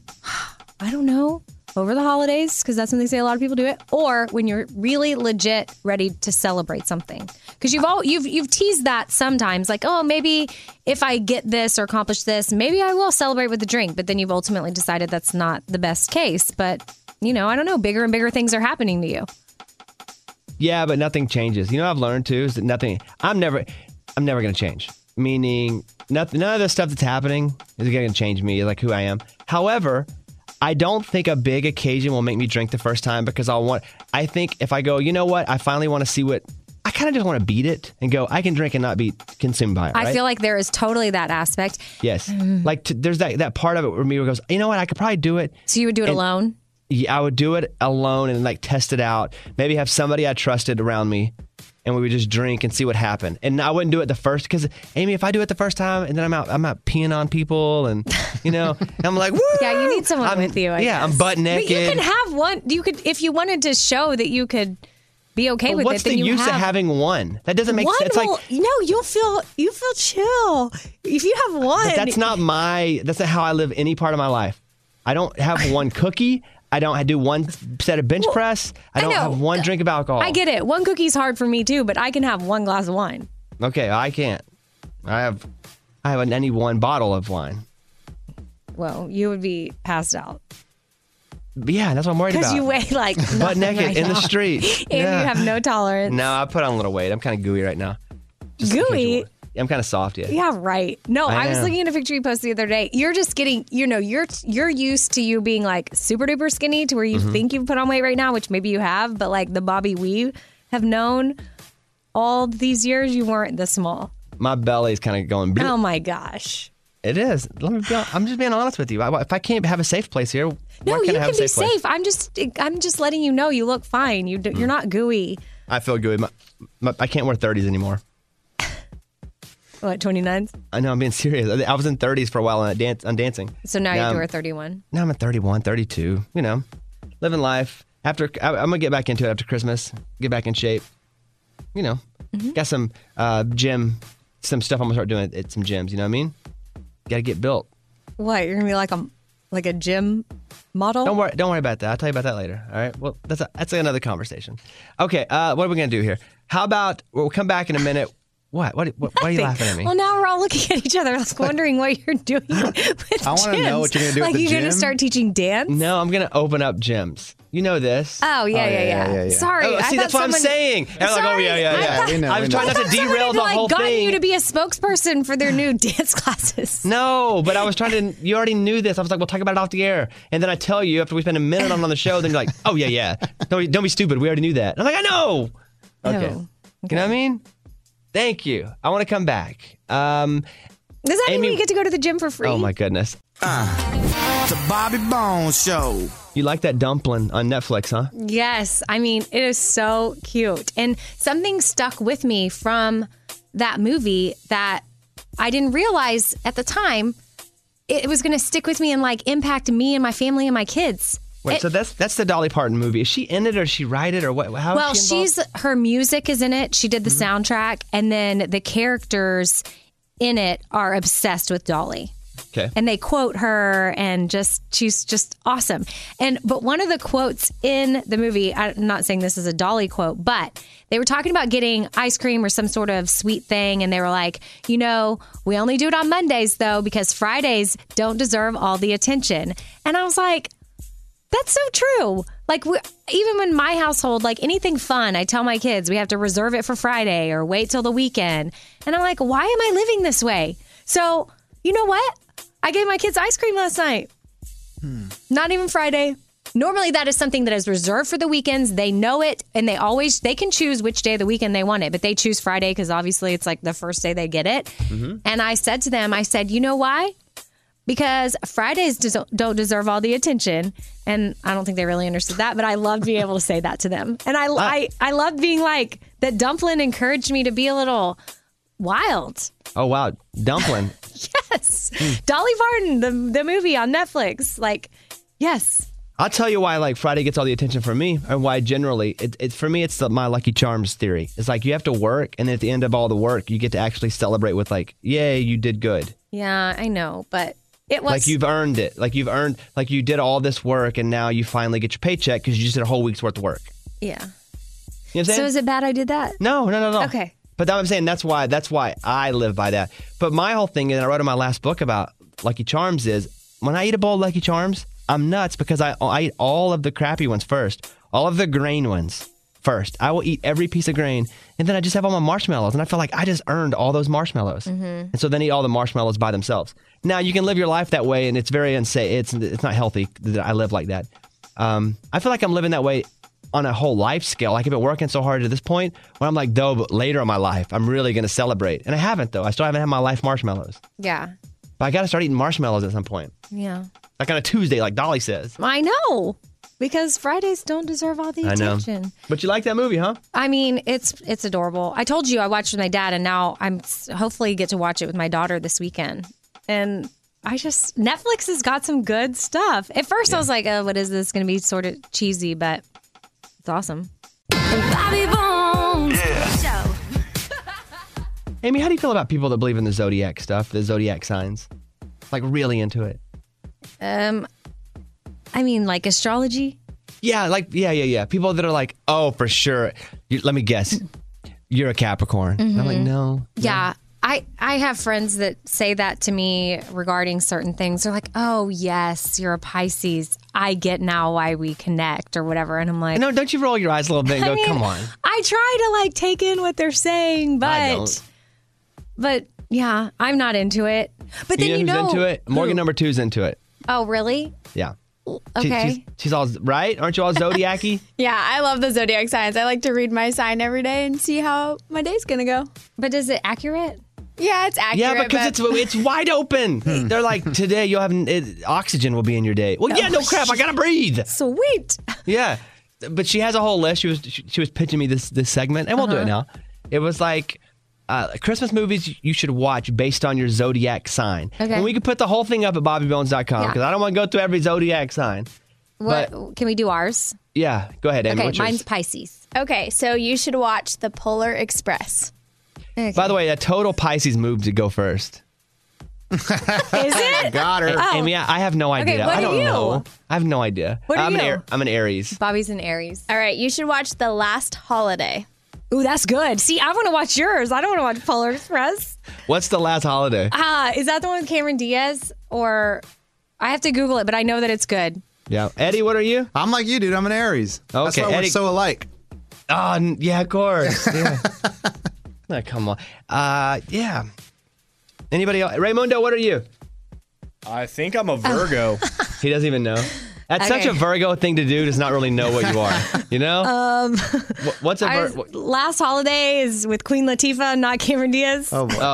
I don't know, over the holidays, because that's when they say a lot of people do it, or when you're really legit ready to celebrate something. Because you've teased that sometimes, like, oh, maybe if I get this or accomplish this, maybe I will celebrate with a drink. But then you've ultimately decided that's not the best case. But, I don't know, bigger and bigger things are happening to you. Yeah, but nothing changes. I've learned too is that I'm never going to change. Meaning, none of the stuff that's happening is going to change me, like who I am. However, I don't think a big occasion will make me drink the first time because I think if I go, you know what, I finally want to see what, I kind of just want to beat it and go, I can drink and not be consumed by it. Right? I feel like there is totally that aspect. Yes. There's that part of it where me goes, you know what, I could probably do it. So you would do it alone? Yeah, I would do it alone and test it out. Maybe have somebody I trusted around me and we would just drink and see what happened. And I wouldn't do it the first because, Amy, if I do it the first time and then I'm out peeing on people and, and I'm like, woo! Yeah, you need someone with you, I guess. I'm butt naked. But you can have one. You could, if you wanted to show that you could be okay with what's it, then the use of having one? That doesn't make sense. No, you'll feel chill if you have one. But that's not how I live any part of my life. I don't have one cookie. I don't do one set of bench press. I don't have one drink of alcohol. I get it. One cookie's hard for me too, but I can have one glass of wine. Okay, I can't. I need one bottle of wine. Well, you would be passed out. Yeah, that's what I'm worried about. Because you weigh butt naked right in the now. street. And you have no tolerance. No, I put on a little weight. I'm kind of gooey right now. Gooey? I'm kind of soft, yeah. Yeah, right. No, I was looking at a picture you posted the other day. You're just getting, you're used to you being super duper skinny to where you think you've put on weight right now, which maybe you have, but the Bobby we have known all these years, you weren't this small. My belly's kind of going. Oh my gosh. It is. I'm just being honest with you. If I can't have a safe place here, no, you can be safe. I'm just letting you know you look fine. You're not gooey. I feel gooey. I can't wear 30s anymore. What, 29s? I know, I'm being serious. I was in 30s for a while on dancing. So now you have to wear 31? Now I'm at 31, 32. Living life. I'm going to get back into it after Christmas. Get back in shape. Got some some stuff I'm going to start doing at some gyms. You know what I mean? Got to get built. What, you're going to be like a gym model? Don't worry about that. I'll tell you about that later. All right? Well, that's another conversation. Okay, what are we going to do here? How about we'll come back in a minute. What? Why are you laughing at me? Well, now we're all looking at each other, wondering what you're doing with I want to know what you're going to do with the you're gym. going to start teaching dance? No, I'm going to open up gyms. You know this. Oh, yeah. Sorry. See, that's what I'm saying. Sorry. I was trying not to derail the whole gotten thing. You to be a spokesperson for their new dance classes. No, but I was trying to, you already knew this. I was like, we'll talk about it off the air. And then I tell you, after we spend a minute on the show, then you're like, oh, yeah. Don't be stupid. We already knew that. And I'm like, I know. Okay. You know what I mean? Thank you. I want to come back. Does that mean we get to go to the gym for free? Oh, my goodness. The Bobby Bones Show. You like that dumpling on Netflix, huh? Yes. I mean, it is so cute. And something stuck with me from that movie that I didn't realize at the time it was going to stick with me and like impact me and my family and my kids. Wait, so that's the Dolly Parton movie. Is she in it or does she write it or what? How well, is she involved? her music is in it. She did the soundtrack, and then the characters in it are obsessed with Dolly. Okay. And they quote her, and she's just awesome. But one of the quotes in the movie, I'm not saying this is a Dolly quote, but they were talking about getting ice cream or some sort of sweet thing, and they were like, we only do it on Mondays though because Fridays don't deserve all the attention. And I was like, that's so true. Like, even in my household, like anything fun, I tell my kids we have to reserve it for Friday or wait till the weekend. And I'm like, why am I living this way? So, you know what? I gave my kids ice cream last night. Not even Friday. Normally, that is something that is reserved for the weekends. They know it, and they can choose which day of the weekend they want it, but they choose Friday because obviously it's like the first day they get it. Mm-hmm. And I said to them, you know why? Because Fridays don't deserve all the attention. And I don't think they really understood that, but I loved being able to say that to them. And I loved being like, that dumpling encouraged me to be a little wild. Oh, wow. Dumpling. Yes. Dolly Parton, the movie on Netflix. Like, yes. I'll tell you why like Friday gets all the attention from me, and why generally, for me, it's my Lucky Charms theory. It's like you have to work, and then at the end of all the work, you get to actually celebrate with like, yay, you did good. Yeah, I know, but it was... Like you've earned it. Like you did all this work, and now you finally get your paycheck because you just did a whole week's worth of work. Yeah. You know what I'm saying? So is it bad I did that? No. Okay. But I'm saying that's why I live by that. But my whole thing, and I wrote in my last book about Lucky Charms, is when I eat a bowl of Lucky Charms, I'm nuts because I eat all of the crappy ones first, all of the grain ones first. I will eat every piece of grain, and then I just have all my marshmallows, and I feel like I just earned all those marshmallows. Mm-hmm. And so then eat all the marshmallows by themselves. Now, you can live your life that way, and it's very unsafe. It's not healthy that I live like that. I feel like I'm living that way on a whole life scale. Like I've been working so hard to this point when I'm like, but later in my life, I'm really going to celebrate. And I haven't, though. I still haven't had my life marshmallows. Yeah. But I got to start eating marshmallows at some point. Yeah. Like on a Tuesday, like Dolly says. I know. Because Fridays don't deserve all the attention. I know. But you like that movie, huh? I mean, it's adorable. I told you I watched it with my dad, and now I'm hopefully get to watch it with my daughter this weekend. And Netflix has got some good stuff. At first I was like, oh, what is this? Going to be sort of cheesy, but it's awesome. Bobby Bones Show. Amy, how do you feel about people that believe in the zodiac stuff, the zodiac signs? Like really into it? I mean, like astrology? Yeah, yeah. People that are like, oh, for sure. Let me guess. You're a Capricorn. Mm-hmm. I'm like, no. Yeah. I have friends that say that to me regarding certain things. They're like, oh, yes, you're a Pisces. I get now why we connect or whatever. And I'm like... No, don't you roll your eyes a little bit and go, come on. I try to like take in what they're saying, but... I don't. But yeah, I'm not into it. But then you know who's into it? Morgan number 2's into it. Oh, really? Yeah. Okay. She's all right. Aren't you all zodiac-y? Yeah, I love the zodiac signs. I like to read my sign every day and see how my day's gonna go. But is it accurate? Yeah, it's accurate. Yeah, because it's wide open. They're like, today you'll have oxygen will be in your day. Well, yeah, no crap. I gotta breathe. Sweet. Yeah, but she has a whole list. She was pitching me this segment, and we'll do it now. It was like Christmas movies you should watch based on your zodiac sign. Okay. And we could put the whole thing up at BobbyBones.com because I don't want to go through every zodiac sign. What can we do ours? Yeah, go ahead, Amy. Okay, mine's Pisces. Okay, so you should watch The Polar Express. Okay. By the way, a total Pisces move to go first. Is it? Got her. Oh. Amy, I have no idea. Okay, what I don't are you? know. I have no idea. What are you? I'm an Aries. Bobby's an Aries. All right, you should watch The Last Holiday. Ooh, that's good. See, I want to watch yours. I don't want to watch Polar Express. What's The Last Holiday? Is that the one with Cameron Diaz? Or I have to Google it, but I know that it's good. Yeah. Eddie, what are you? I'm like you, dude. I'm an Aries. Okay, That's why Eddie. we're so alike. Oh, yeah, of course. Yeah. Oh, come on. Yeah. Anybody else? Raymundo, what are you? I think I'm a Virgo. He doesn't even know. That's such a Virgo thing to do, to not really know what you are. You know? What's a Last Holiday is with Queen Latifah, not Cameron Diaz. Oh.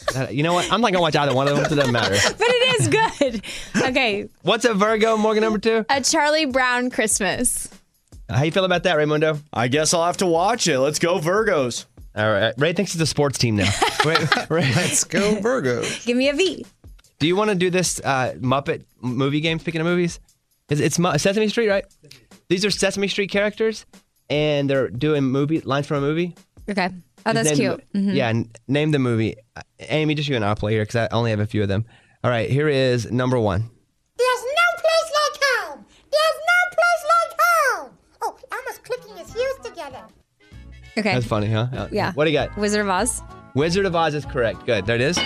You know what? I'm not going to watch either one of them. So it doesn't matter. But it is good. Okay. What's a Virgo, Morgan number 2? A Charlie Brown Christmas. How you feel about that, Raymundo? I guess I'll have to watch it. Let's go Virgos. All right. Ray thinks it's a sports team now. Ray. Let's go Virgos. Give me a V. Do you want to do this Muppet movie game, speaking of movies? It's Sesame Street, right? These are Sesame Street characters, and they're doing lines from a movie. Okay. Oh, that's cute. Mm-hmm. Yeah, name the movie. Amy, just you and I'll play here because I only have a few of them. All right, here is number 1. There's no place like home. There's no place like home. Oh, Elmo's clicking his heels together. Okay. That's funny, huh? Yeah. What do you got? Wizard of Oz. Wizard of Oz is correct. Good. There it is. All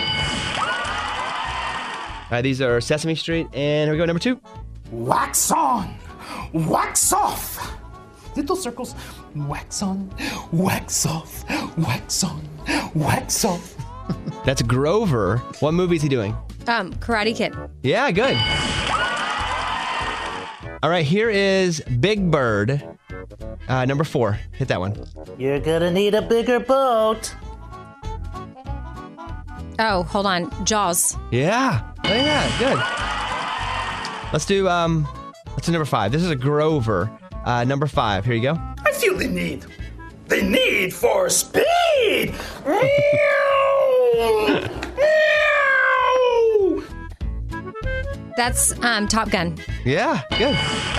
right, these are Sesame Street. And here we go, number 2. Wax on, wax off. Little circles, wax on, wax off, wax on, wax off. That's Grover. What movie is he doing? Karate Kid. Yeah, good. All right, here is Big Bird, number 4. Hit that one. You're gonna need a bigger boat. Oh, hold on. Jaws. Yeah. Oh, yeah, good. Let's do number 5. This is a Grover. Number 5. Here you go. I feel the need for speed. That's Top Gun. Yeah, good.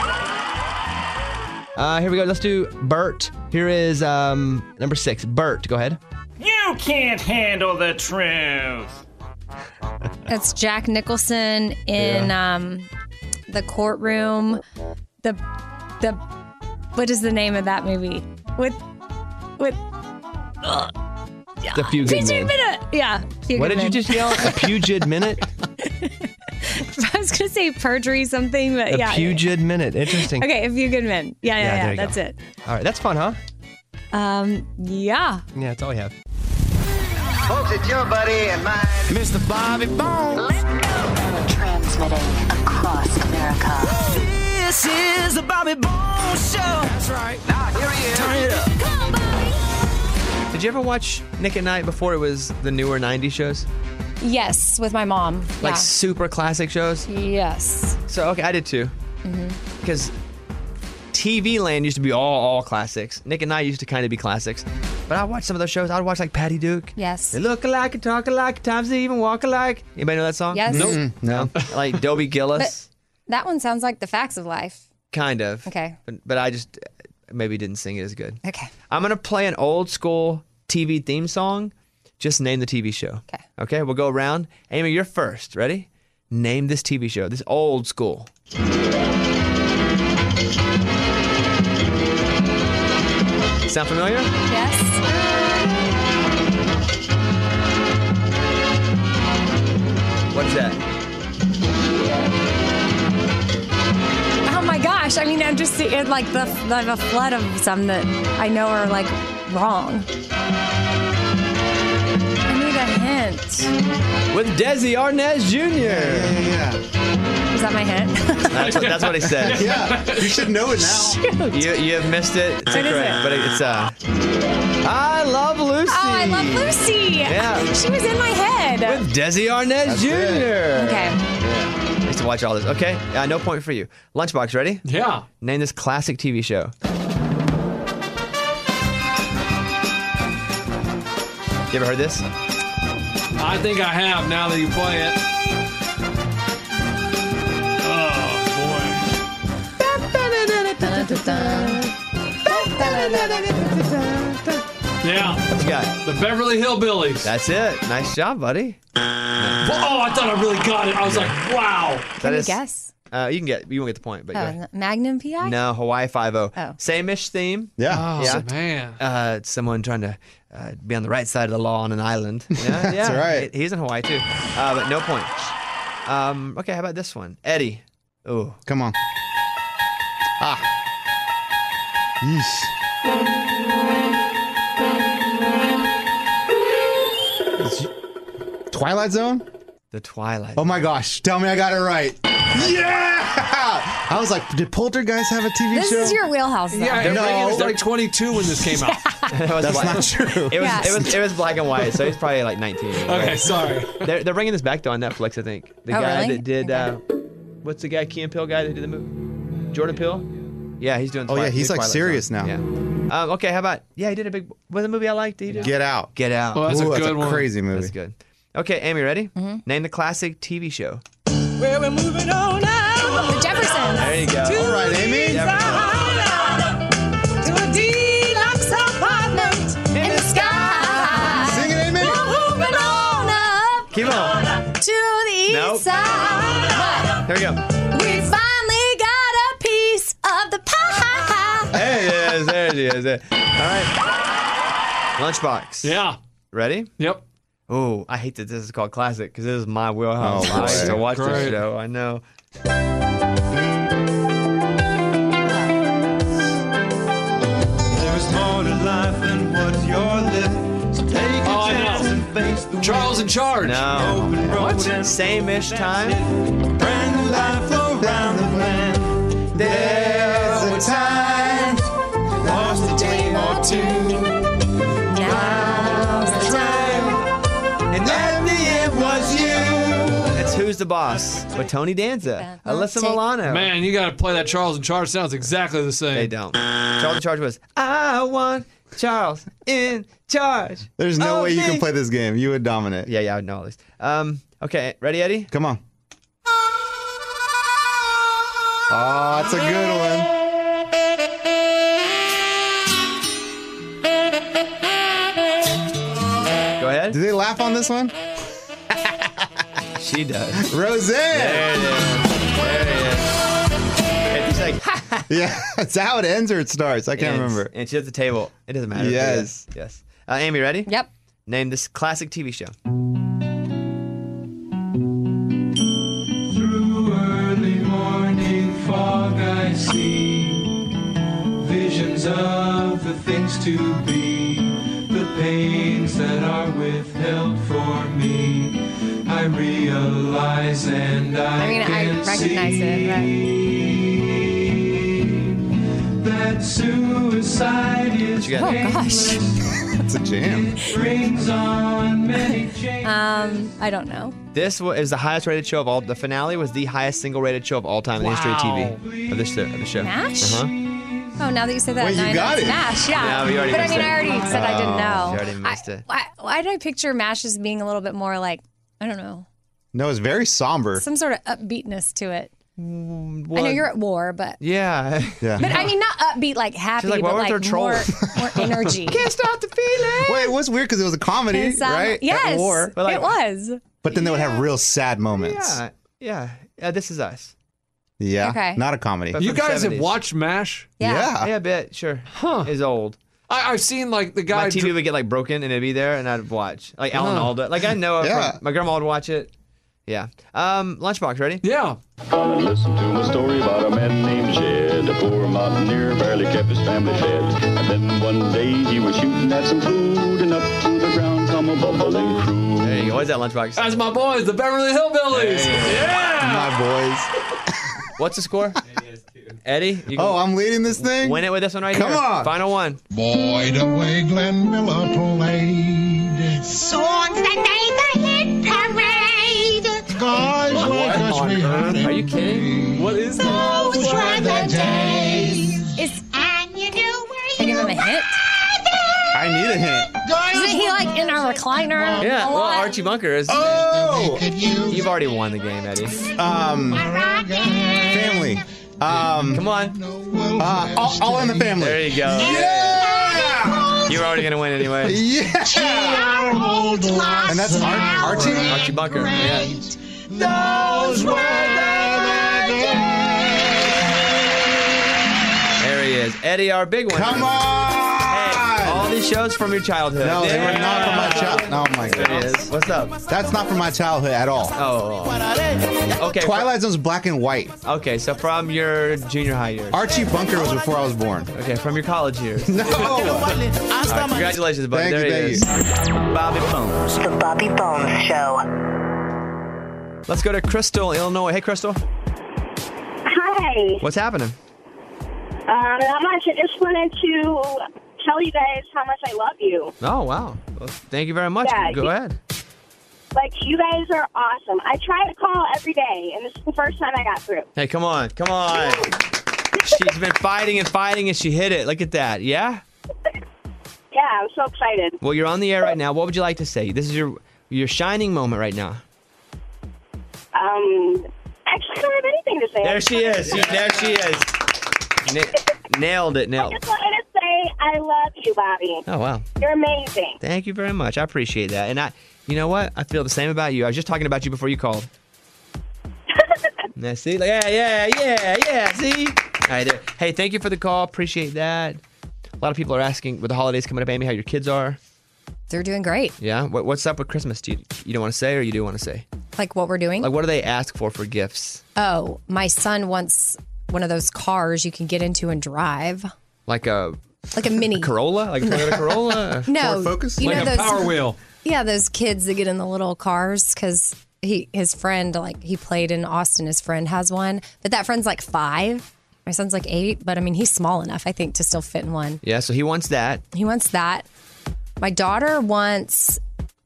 Here we go. Let's do Bert. Here is number 6. Bert, go ahead. You can't handle the truth. It's Jack Nicholson in the courtroom. The what is the name of that movie? With The Few Good Men. Minute. Yeah. What did you just yell? A Pugid Minute? I was going to say perjury something, but yeah. A Pugid Minute. Interesting. Okay, A Few Good Men. Yeah. That's it. All right, that's fun, huh? Yeah. Yeah, that's all we have. Folks, it's your buddy and mine, Mr. Bobby Bones. Transmitting across America. This is the Bobby Bones Show. That's right. Now here he is. Turn it up. Come on, Bobby. Did you ever watch Nick at Night before it was the newer 90s shows? Yes, with my mom. Like super classic shows? Yes. So, okay, I did too. Because TV Land used to be all classics. Nick and Night used to kind of be classics. But I watched some of those shows. I would watch like Patty Duke. Yes. They look alike and talk alike. Times they even walk alike. Anybody know that song? Yes. Nope. No. Like Dobie Gillis. But that one sounds like The Facts of Life. Kind of. Okay. But I just maybe didn't sing it as good. Okay. I'm going to play an old school TV theme song. Just name the TV show. Okay. Okay, we'll go around. Amy, you're first. Ready? Name this TV show. This old school. Sound familiar? Yes. What's that? Oh my gosh. I mean, I'm just seeing like the flood of some that I know are like wrong. I need a hint. With Desi Arnaz Jr. Yeah. Is that my hint? That's what he said. Yeah, you should know it now. Shoot. You have missed it. It's What is incorrect, it? but it's I Love Lucy. Oh, I Love Lucy. Yeah. She was in my head. With Desi Arnaz Jr. Okay. I used to watch all this. Okay, no point for you. Lunchbox, ready? Yeah. Name this classic TV show. You ever heard this? I think I have now that you play it. Yeah. What you got? The Beverly Hillbillies. That's it. Nice job, buddy. Oh, I thought I really got it. I was like, wow. Can you guess? You won't get the point, but go ahead. Magnum PI? No, Hawaii Five-0. Oh. Same-ish theme. Yeah. Oh, man. It's someone trying to be on the right side of the law on an island. Yeah, That's right. He's in Hawaii too, but no point. Okay, how about this one? Eddie. Ooh. Come on. Yeesh. Twilight Zone? The Twilight. Oh my gosh. Tell me I got it right. Yeah! I was like, did Poltergeist have a TV This show? is your wheelhouse, though. Yeah, No. it was like 22 when this came out. That's not true. It was black and white, so he's probably like 19. Okay, sorry. They're bringing this back though on Netflix, I think. The Oh, guy really? that did what's the guy, Key and Peele guy that did the movie? Jordan Peele? Yeah, he's doing. Oh, yeah, Twilight- he's like Twilight serious Zone. now. Yeah. Okay, how about? Yeah, he did a big. What's the movie I liked? He did? Get Out. Get Out. Oh, that's a Ooh, good that's a one. crazy movie. That's good. Okay, Amy, ready? Mm-hmm. Name the classic TV show. Well, we're moving on now. The Jeffersons. There you go. All right, Amy. To a deluxe apartment in the sky. Sing it, Amy. We're moving on up Keep on. To the east Nope. side. Here we go. We finally got a piece of the pie. There it is. There it is. All right. Lunchbox. Yeah. Ready? Yep. Oh, I hate that this is called classic because this is my wheelhouse. Oh, I used to boy. watch this Great. show. I know. There's more to life than what you're living. So take a Oh, I chance know. and face the Charles in Charge. No. What? Same-ish time. Brand new life around the land. There's a time. Lost a day or two. Now's the time. And at the end was you. It's Who's the Boss with Tony Danza, Alyssa Milano. Man, you got to play that Charles in Charge. Sounds exactly the same. They don't. Charles in Charge was, I want Charles in charge. There's no of way you me." can play this game. You would dominate. Yeah, I would know all this. Okay, ready, Eddie? Come on. Oh, that's a good one. Go ahead. Do they laugh on this one? She does. Roseanne. There it is. There it is. It's like, Yeah, it's how it ends or it starts. I can't remember. And she's at the table. It doesn't matter. Yes. Yes. Amy, ready? Yep. Name this classic TV show. Through early morning fog I see visions of the things to be, the pains that are withheld for me. I realize and I recognize it, that suicide is Oh, gosh. That's a jam. brings on many changes. I don't know. This is the highest rated show of all. The finale was the highest single rated show of all time in the history of TV of the show. MASH? Uh-huh. Oh, now that you said that, Wait, you now I know got it's it. MASH, yeah. No, we already but I missed mean, it. I already said I didn't know. You already missed it. Why did I picture MASH as being a little bit more like, I don't know, No, it's very somber. some sort of upbeatness to it? I Well, know you're at war, but Yeah. Yeah. but I mean not upbeat like happy, like, why but weren't like there more, trolls? more energy. Can't stop the feeling. Wait, it was weird because it was a comedy, It's, right? Yes, At war. But like- it was. But then they would have real sad moments. Yeah. This Is Us. Yeah. Okay. Not a comedy. But You from the guys have 70s. watched MASH? Yeah. Yeah, a bit. Sure. Is old. I've seen like the guy. My TV would get like broken and it'd be there and I'd watch. Like Alan Alda. Like I know it Yeah. from, my grandma would watch it. Yeah. Lunchbox, ready? Yeah. Come and listen to my story about a man named Jed. A poor mountaineer barely kept his family fed. And then one day he was shooting at some food, and up to the ground come a bubbling crew. There you go. What's that, Lunchbox? That's my boys, the Beverly Hillbillies. Yeah. My boys. Whatty the score? Eddie? You Oh, I'm leading this thing? win it with this one right Come here. on. Final one. Boy, the way Glenn Miller played. Songs that made the hit parade. Guys like us, we heard Are you kidding? What is that? Those were the days. Is And you knew where I you give him a hint? I need a hint. Isn't he like in our recliner? Yeah, a well, lot? Archie Bunker is. Oh! You've already won the game, Eddie. Family. Come on. All in the Family. There you go. Yeah! You're already going to win anyway. Yeah! And that's Archie? Archie Bunker. Yeah. Those were the days. There he is. Eddie, our big one. Come on! Hey, all these shows from your childhood. No, they were not from my childhood. Oh my There he god. is. What's up? That's not from my childhood at all. Oh. Okay. Twilight Zone's black and white. Okay, so from your junior high years. Archie Bunker was before I was born. Okay, from your college years. No! All right, congratulations, buddy. Thank There you, he thank is. Bobby Bones. The Bobby Bones Show. Let's go to Crystal, Illinois. Hey, Crystal. Hi. Hi. What's happening? Not much. I just wanted to tell you guys how much I love you. Oh, wow. Well, thank you very much. Yeah, Go ahead. Like, you guys are awesome. I try to call every day, and this is the first time I got through. Hey, come on. Come on. She's been fighting and fighting, and she hit it. Look at that. Yeah? Yeah, I'm so excited. Well, you're on the air right now. What would you like to say? This is your shining moment right now. Actually, I don't have anything to say. There she is. There she is. Nailed it. I just wanted to say I love you, Bobby. Oh, wow. You're amazing. Thank you very much. I appreciate that. And you know what? I feel the same about you. I was just talking about you before you called. Now, see? Like, yeah. See? All right, there. Hey, thank you for the call. Appreciate that. A lot of people are asking, with the holidays coming up, Amy, how your kids are. They're doing great. Yeah? What's up with Christmas? You don't want to say, or you do want to say? Like what we're doing? Like, what do they ask for gifts? Oh, my son wants one of those cars you can get into and drive. Like a mini Corolla? Like a Toyota Corolla? No. Ford Focus? You like know a those, Power Wheel. Yeah, those kids that get in the little cars because his friend, like he played in Austin, his friend has one. But that friend's like 5. My son's like 8. But I mean, he's small enough, I think, to still fit in one. Yeah, so he wants that. He wants that. My daughter wants,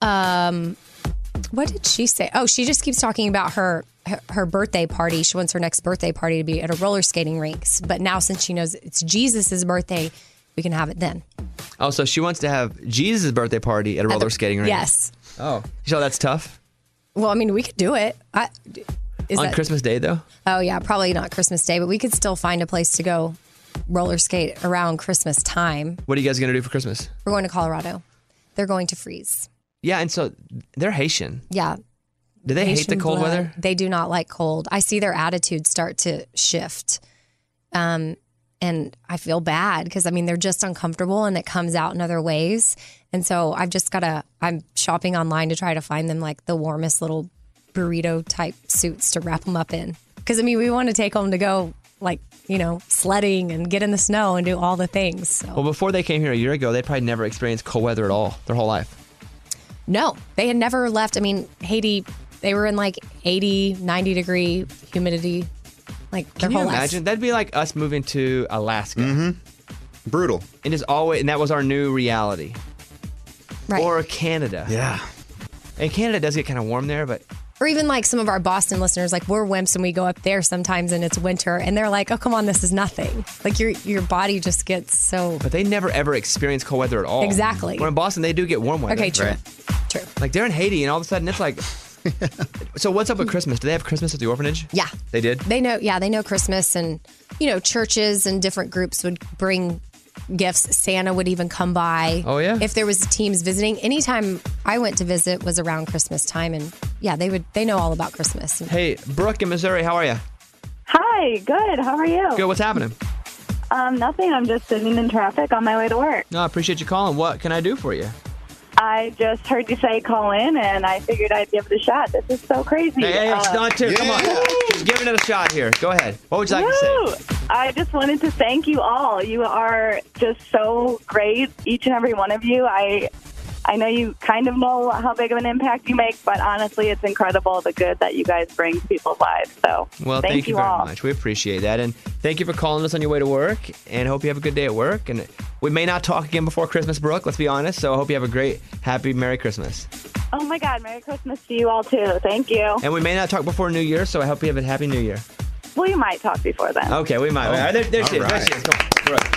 what did she say? Oh, she just keeps talking about her birthday party. She wants her next birthday party to be at a roller skating rink. But now since she knows it's Jesus' birthday, we can have it then. Oh, so she wants to have Jesus' birthday party at a roller skating rink. Yes. Oh, so that's tough? Well, I mean, we could do it. On Christmas Day, though? Oh, yeah, probably not Christmas Day, but we could still find a place to go roller skate around Christmas time. What are you guys going to do for Christmas? We're going to Colorado. They're going to freeze. Yeah, and so they're Haitian. Yeah. Do they hate the Haitian cold blood. weather? They do not like cold. I see their attitudes start to shift. And I feel bad because, I mean, they're just uncomfortable and it comes out in other ways. And so I'm shopping online to try to find them like the warmest little burrito type suits to wrap them up in. Because, I mean, we want to take them to go like, sledding and get in the snow and do all the things. So. Well, before they came here a year ago, they probably never experienced cold weather at all their whole life. No, they had never left. I mean, Haiti, they were in like 80, 90 degree humidity. Like their Can you whole imagine? life. That'd be like us moving to Alaska. Mm-hmm. Brutal. And that was our new reality. Right. Or Canada. Yeah. And Canada does get kind of warm there, but Or even like some of our Boston listeners, like we're wimps and we go up there sometimes and it's winter and they're like, oh, come on, this is nothing. Like your body just gets so. But they never ever experience cold weather at all. Exactly. When in Boston, they do get warm weather. Okay, true. Right? True. Like they're in Haiti and all of a sudden it's like. So what's up with Christmas? Do they have Christmas at the orphanage? Yeah. They did? They know Christmas and, churches and different groups would bring gifts. Santa would even come by. Oh, yeah? If there was teams visiting. Anytime I went to visit was around Christmas time. And yeah, they know all about Christmas. Hey, Brooke in Missouri, how are you? Hi, good. How are you? Good, what's happening? Nothing. I'm just sitting in traffic on my way to work. No, I appreciate you calling. What can I do for you? I just heard you say call in, and I figured I'd give it a shot. This is so crazy. Hey, it's not too. Come on. Just giving it a shot here. Go ahead. What would you like to say? I just wanted to thank you all. You are just so great, each and every one of you. I know you kind of know how big of an impact you make, but honestly, it's incredible the good that you guys bring to people's lives. So, Well, thank you very much. We appreciate that. And thank you for calling us on your way to work. And hope you have a good day at work. And we may not talk again before Christmas, Brooke, let's be honest. So I hope you have a great, happy, Merry Christmas. Oh, my God. Merry Christmas to you all, too. Thank you. And we may not talk before New Year, so I hope you have a Happy New Year. Well, you might talk before then. Okay, we might. There she is. There she is. Come on. Brooke.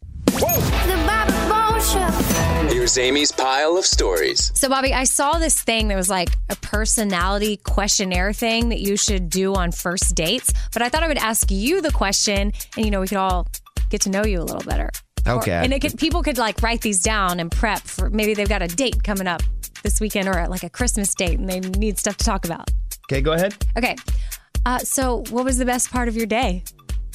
Here's Amy's pile of stories. So, Bobby, I saw this thing that was like a personality questionnaire thing that you should do on first dates. But I thought I would ask you the question and, we could all get to know you a little better. Okay. And people could like write these down and prep for maybe they've got a date coming up this weekend or like a Christmas date and they need stuff to talk about. Okay, go ahead. Okay. So what was the best part of your day?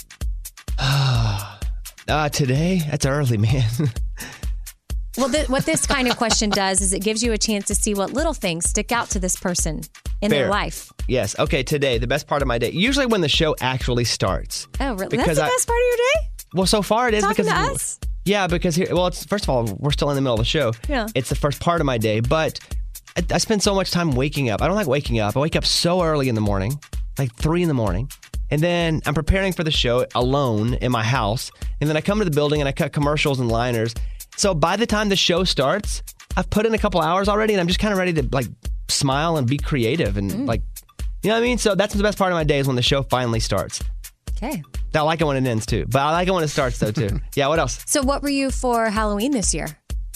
Today? That's early, man. Well, what this kind of question does is it gives you a chance to see what little things stick out to this person in their Fair. life. Yes. Okay, today, the best part of my day. Usually when the show actually starts. Oh, really? Because That's the best part of your day? Well, so far it is Talking because to us? Yeah, because here. Well, it's first of all, we're still in the middle of the show. Yeah. It's the first part of my day, but I spend so much time waking up. I don't like waking up. I wake up so early in the morning, like 3 in the morning, And then I'm preparing for the show alone in my house. And then I come to the building and I cut commercials and liners. So by the time the show starts, I've put in a couple hours already and I'm just kind of ready to like smile and be creative and like, you know what I mean? So that's the best part of my day is when the show finally starts. Okay. I like it when it ends too, but I like it when it starts though too. Yeah, what else? So what were you for Halloween this year?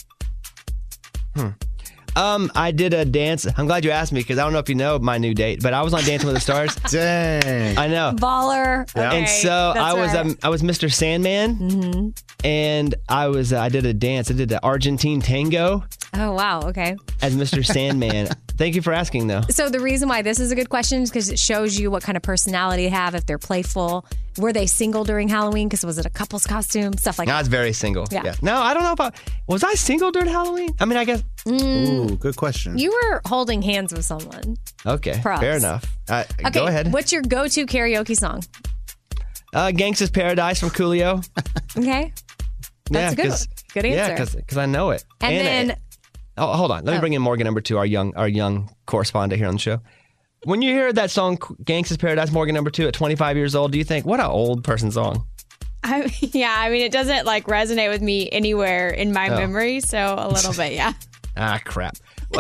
I did a dance. I'm glad you asked me because I don't know if you know my new date, but I was on Dancing with the Stars. Dang. I know. Baller. Okay, And so I was Mr. Sandman, and I did a dance. I did the Argentine tango Oh, wow. Okay. as Mr. Sandman. Thank you for asking, though. So the reason why this is a good question is because it shows you what kind of personality they have, if they're playful. Were they single during Halloween? Because was it a couple's costume? Stuff like I that. was very single. Yeah. No, I don't know if was I single during Halloween? I mean, I guess. Ooh, good question. You were holding hands with someone. Okay, Props. fair enough. Okay, Go ahead. What's your go-to karaoke song? Gangsta's Paradise from Coolio. Okay. That's a good one. Good answer. Yeah, because I know it. And then- oh, hold on. Let me bring in Morgan number 2, our young correspondent here on the show. When you hear that song, Gangsta's Paradise, Morgan number 2 at 25 years old, do you think, what an old person song? Yeah, I mean, it doesn't like resonate with me anywhere in my memory, so a little bit, yeah. Crap.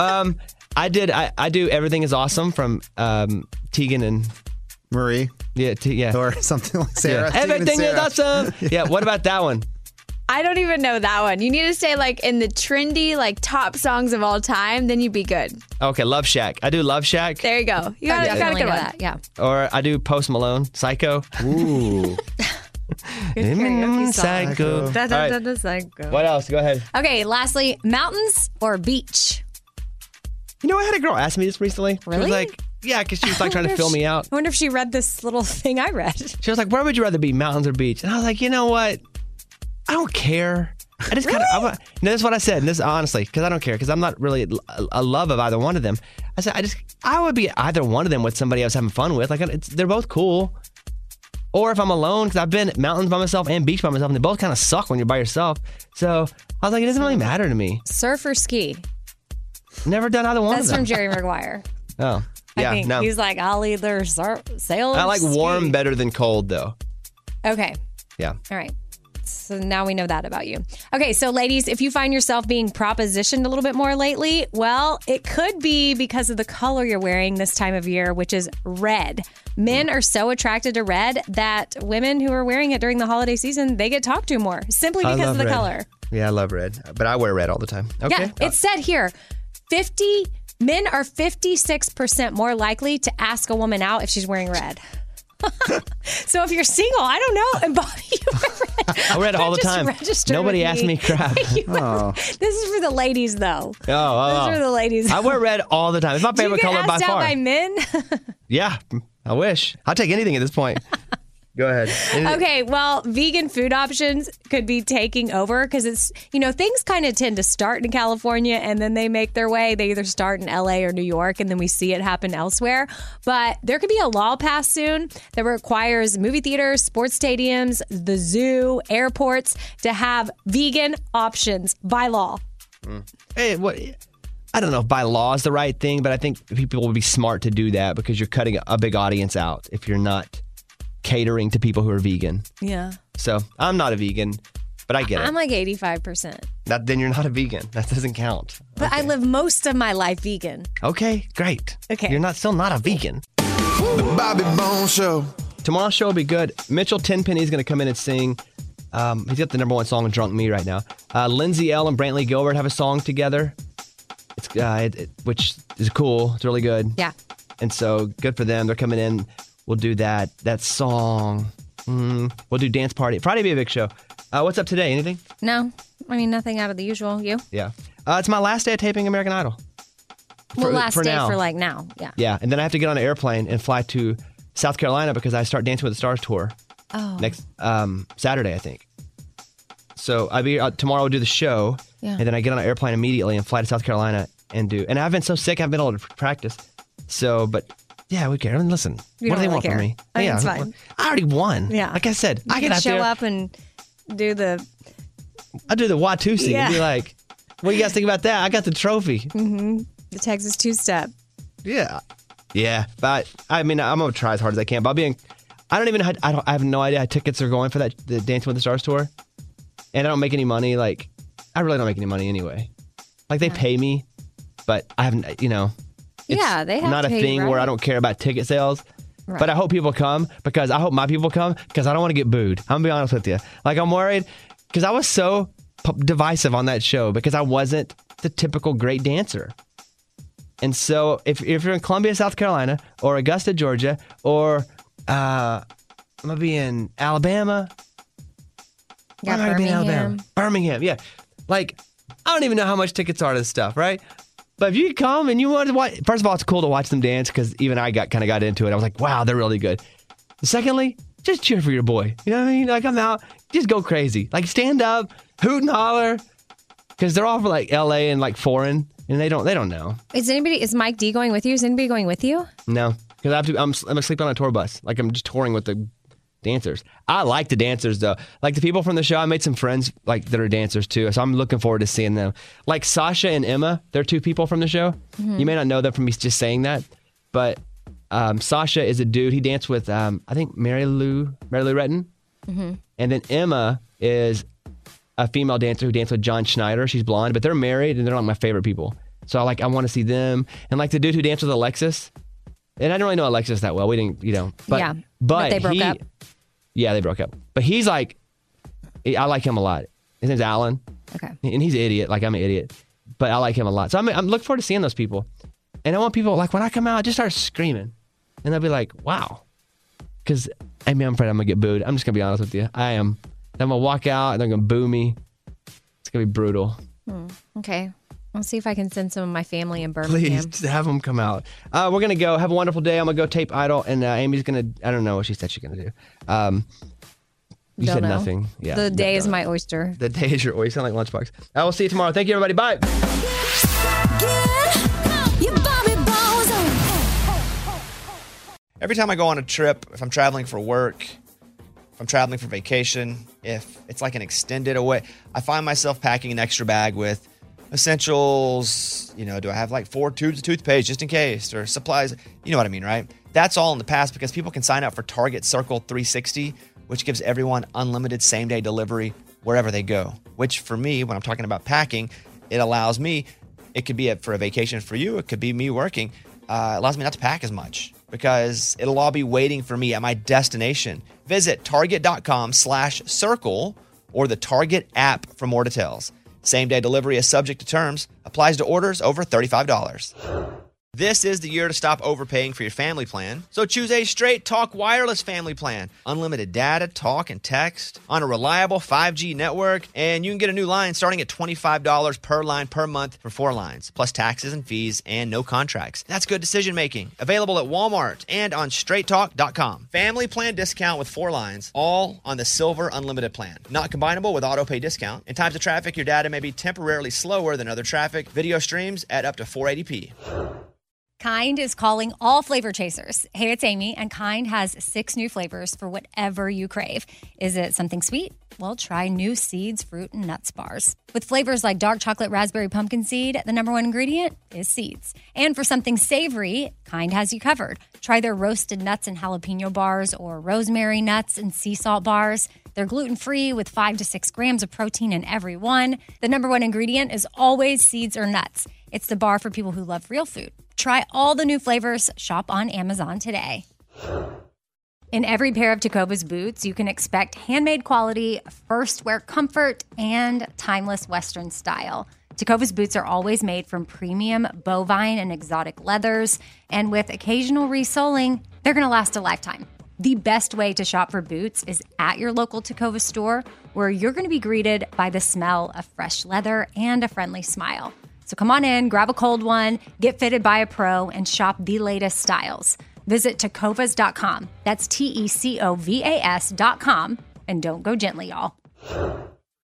I do Everything Is Awesome from Tegan and Marie. Yeah, or something like Sarah. Yeah. Everything is awesome. Yeah, what about that one? I don't even know that one. You need to stay like in the trendy, like top songs of all time, then you'd be good. Okay, Love Shack. I do Love Shack. There you go. You got a good one. That, yeah. Or I do Post Malone, Psycho. Ooh. Good karaoke song. Psycho. Da, da, All right. da, da, psycho. What else? Go ahead. Okay, lastly, mountains or beach? You know, I had a girl ask me this recently. She Really? was like, yeah, because she was like trying to fill me out. I wonder if she read this little thing I read. She was like, where would you rather be, mountains or beach? And I was like, you know what? I don't care. I just kind of, this is what I said, and this honestly, because I don't care, because I'm not really a love of either one of them. I said, I would be either one of them with somebody I was having fun with. Like, they're both cool. Or if I'm alone, because I've been mountains by myself and beach by myself, and they both kind of suck when you're by yourself. So I was like, it doesn't really matter to me. Surf or ski? Never done either one That's of them. from Jerry Maguire. Oh, yeah, I think no. he's like, I'll either sail or I like warm ski. better than cold, though. Okay. Yeah. All right. So now we know that about you. Okay, so ladies, if you find yourself being propositioned a little bit more lately, well, it could be because of the color you're wearing this time of year, which is red. Men are so attracted to red that women who are wearing it during the holiday season, they get talked to more simply I because love of the red. color. Yeah, I love red, but I wear red all the time. Okay. Yeah, it said here, men are 56% more likely to ask a woman out if she's wearing red. So if you're single, I don't know. And Bobby, you wear red. I wear it all the Just time. register Nobody with asked me crap. Oh. This is for the ladies, though. Oh, These are the ladies. I wear red all the time. It's my Do you favorite get color by asked out far. by men? Yeah, I wish. I'll take anything at this point. Go ahead. Okay, well, vegan food options could be taking over because it's, things kind of tend to start in California and then they make their way. They either start in LA or New York and then we see it happen elsewhere. But there could be a law passed soon that requires movie theaters, sports stadiums, the zoo, airports to have vegan options by law. Hey, what? I don't know if by law is the right thing, but I think people will be smart to do that because you're cutting a big audience out if you're not catering to people who are vegan. Yeah. So I'm not a vegan, but I get it. I'm like 85%. Then you're not a vegan. That doesn't count. But I live most of my life vegan. Okay, great. Okay. You're still not a vegan. The Bobby Bones Show. Tomorrow's show will be good. Mitchell Tenpenny is going to come in and sing. He's got the number one song, Drunk Me, right now. Lindsay L. and Brantley Gilbert have a song together, which is cool. It's really good. Yeah. And so good for them. They're coming in. We'll do that song. We'll do Dance Party. Friday will be a big show. What's up today? Anything? No. I mean, nothing out of the usual. You? Yeah. It's my last day of taping American Idol. Last day now. for like now. Yeah. Yeah. And then I have to get on an airplane and fly to South Carolina because I start Dancing with the Stars tour next Saturday, I think. So tomorrow I'll do the show. Yeah. And then I get on an airplane immediately and fly to South Carolina and I've been so sick I haven't been able to practice. So, but yeah, we care. Listen, You what do don't they really want care. from me? I mean, Yeah, it's fine. I already won. Yeah. Like I said, You I get can out show there. up and do the I do the Watusi and be like, what do you guys think about that? I got the trophy. the Texas two-step. Yeah. Yeah. But I mean, I'm going to try as hard as I can. But I have no idea how tickets are going for the Dancing with the Stars tour. And I don't make any money. Like, I really don't make any money anyway. Like, they pay me, but I haven't, it's they have not to a pay thing you, where right? I don't care about ticket sales. Right. But I hope people come because I hope my people come because I don't want to get booed. I'm going to be honest with you. Like, I'm worried because I was so divisive on that show because I wasn't the typical great dancer. And so if you're in Columbia, South Carolina, or Augusta, Georgia, or I'm going to be in Alabama. Yeah, Where am I gonna be in Birmingham. Alabama? Birmingham, yeah. Like, I don't even know how much tickets are to this stuff, right? But if you come and you want to watch, first of all, it's cool to watch them dance because even I kind of got into it. I was like, wow, they're really good. Secondly, just cheer for your boy. You know what I mean? Like, I'm out, just go crazy. Like, stand up, hoot and holler, because they're all for like LA and like foreign, and they don't know. Is Mike D going with you? Is anybody going with you? No, because I'm sleeping on a tour bus. Like, I'm just touring with the dancers. I like the dancers though. Like the people from the show, I made some friends like that are dancers too. So I'm looking forward to seeing them. Like Sasha and Emma, they're two people from the show. Mhm. You may not know them from me just saying that, but Sasha is a dude. He danced with I think Mary Lou Retton, Mm-hmm. and then Emma is a female dancer who danced with John Schneider. She's blonde, but they're married and they're like my favorite people. So I want to see them. And like the dude who danced with Alexis, and I didn't really know Alexis that well. We didn't, but Yeah, but they broke up. Yeah, they broke up. But he's like, I like him a lot. His name's Alan. Okay. And he's an idiot. Like, I'm an idiot. But I like him a lot. So I'm looking forward to seeing those people. And I want people, like, when I come out, just start screaming. And they'll be like, wow. Because, I mean, I'm afraid I'm going to get booed. I'm just going to be honest with you. I am. I'm going to walk out and they're going to boo me. It's going to be brutal. Okay. I'll see if I can send some of my family in Birmingham. Please have them come out. We're going to go. Have a wonderful day. I'm going to go tape Idol. And Amy's going to, I don't know what she said she's going to do. You Don't said know. nothing. Yeah. The day is my oyster. The day is your oyster. You sound like Lunchbox. I will see you tomorrow. Thank you, everybody. Bye. Every time I go on a trip, if I'm traveling for work, if I'm traveling for vacation, if it's like an extended away, I find myself packing an extra bag with essentials. You know, do I have like 4 tubes of toothpaste just in case, or supplies? You know what I mean, right? That's all in the past because people can sign up for Target Circle 360, which gives everyone unlimited same-day delivery wherever they go. Which for me, when I'm talking about packing, it allows me, it could be for a vacation for you, it could be me working, it allows me not to pack as much because it'll all be waiting for me at my destination. Visit target.com/circle or the Target app for more details. Same-day delivery is subject to terms, applies to orders over $35. This is the year to stop overpaying for your family plan. So choose a Straight Talk Wireless family plan. Unlimited data, talk, and text on a reliable 5G network. And you can get a new line starting at $25 per line per month for 4 lines, plus taxes and fees and no contracts. That's good decision making. Available at Walmart and on straighttalk.com. Family plan discount with 4 lines, all on the Silver Unlimited plan. Not combinable with auto pay discount. In times of traffic, your data may be temporarily slower than other traffic. Video streams at up to 480p. Kind is calling all flavor chasers. Hey, it's Amy, and Kind has 6 new flavors for whatever you crave. Is it something sweet? Well, try new seeds, fruit, and nuts bars. With flavors like dark chocolate raspberry pumpkin seed, the #1 ingredient is seeds. And for something savory, Kind has you covered. Try their roasted nuts and jalapeno bars or rosemary nuts and sea salt bars. They're gluten-free with 5 to 6 grams of protein in every one. The #1 ingredient is always seeds or nuts. It's the bar for people who love real food. Try all the new flavors. Shop on Amazon today. In every pair of Tecovas boots, you can expect handmade quality, first wear comfort, and timeless Western style. Tecovas boots are always made from premium bovine and exotic leathers, and with occasional resoling, they're going to last a lifetime. The best way to shop for boots is at your local Tecovas store, where you're going to be greeted by the smell of fresh leather and a friendly smile. So come on in, grab a cold one, get fitted by a pro, and shop the latest styles. Visit tecovas.com. That's TECOVAS.com. And don't go gently, y'all.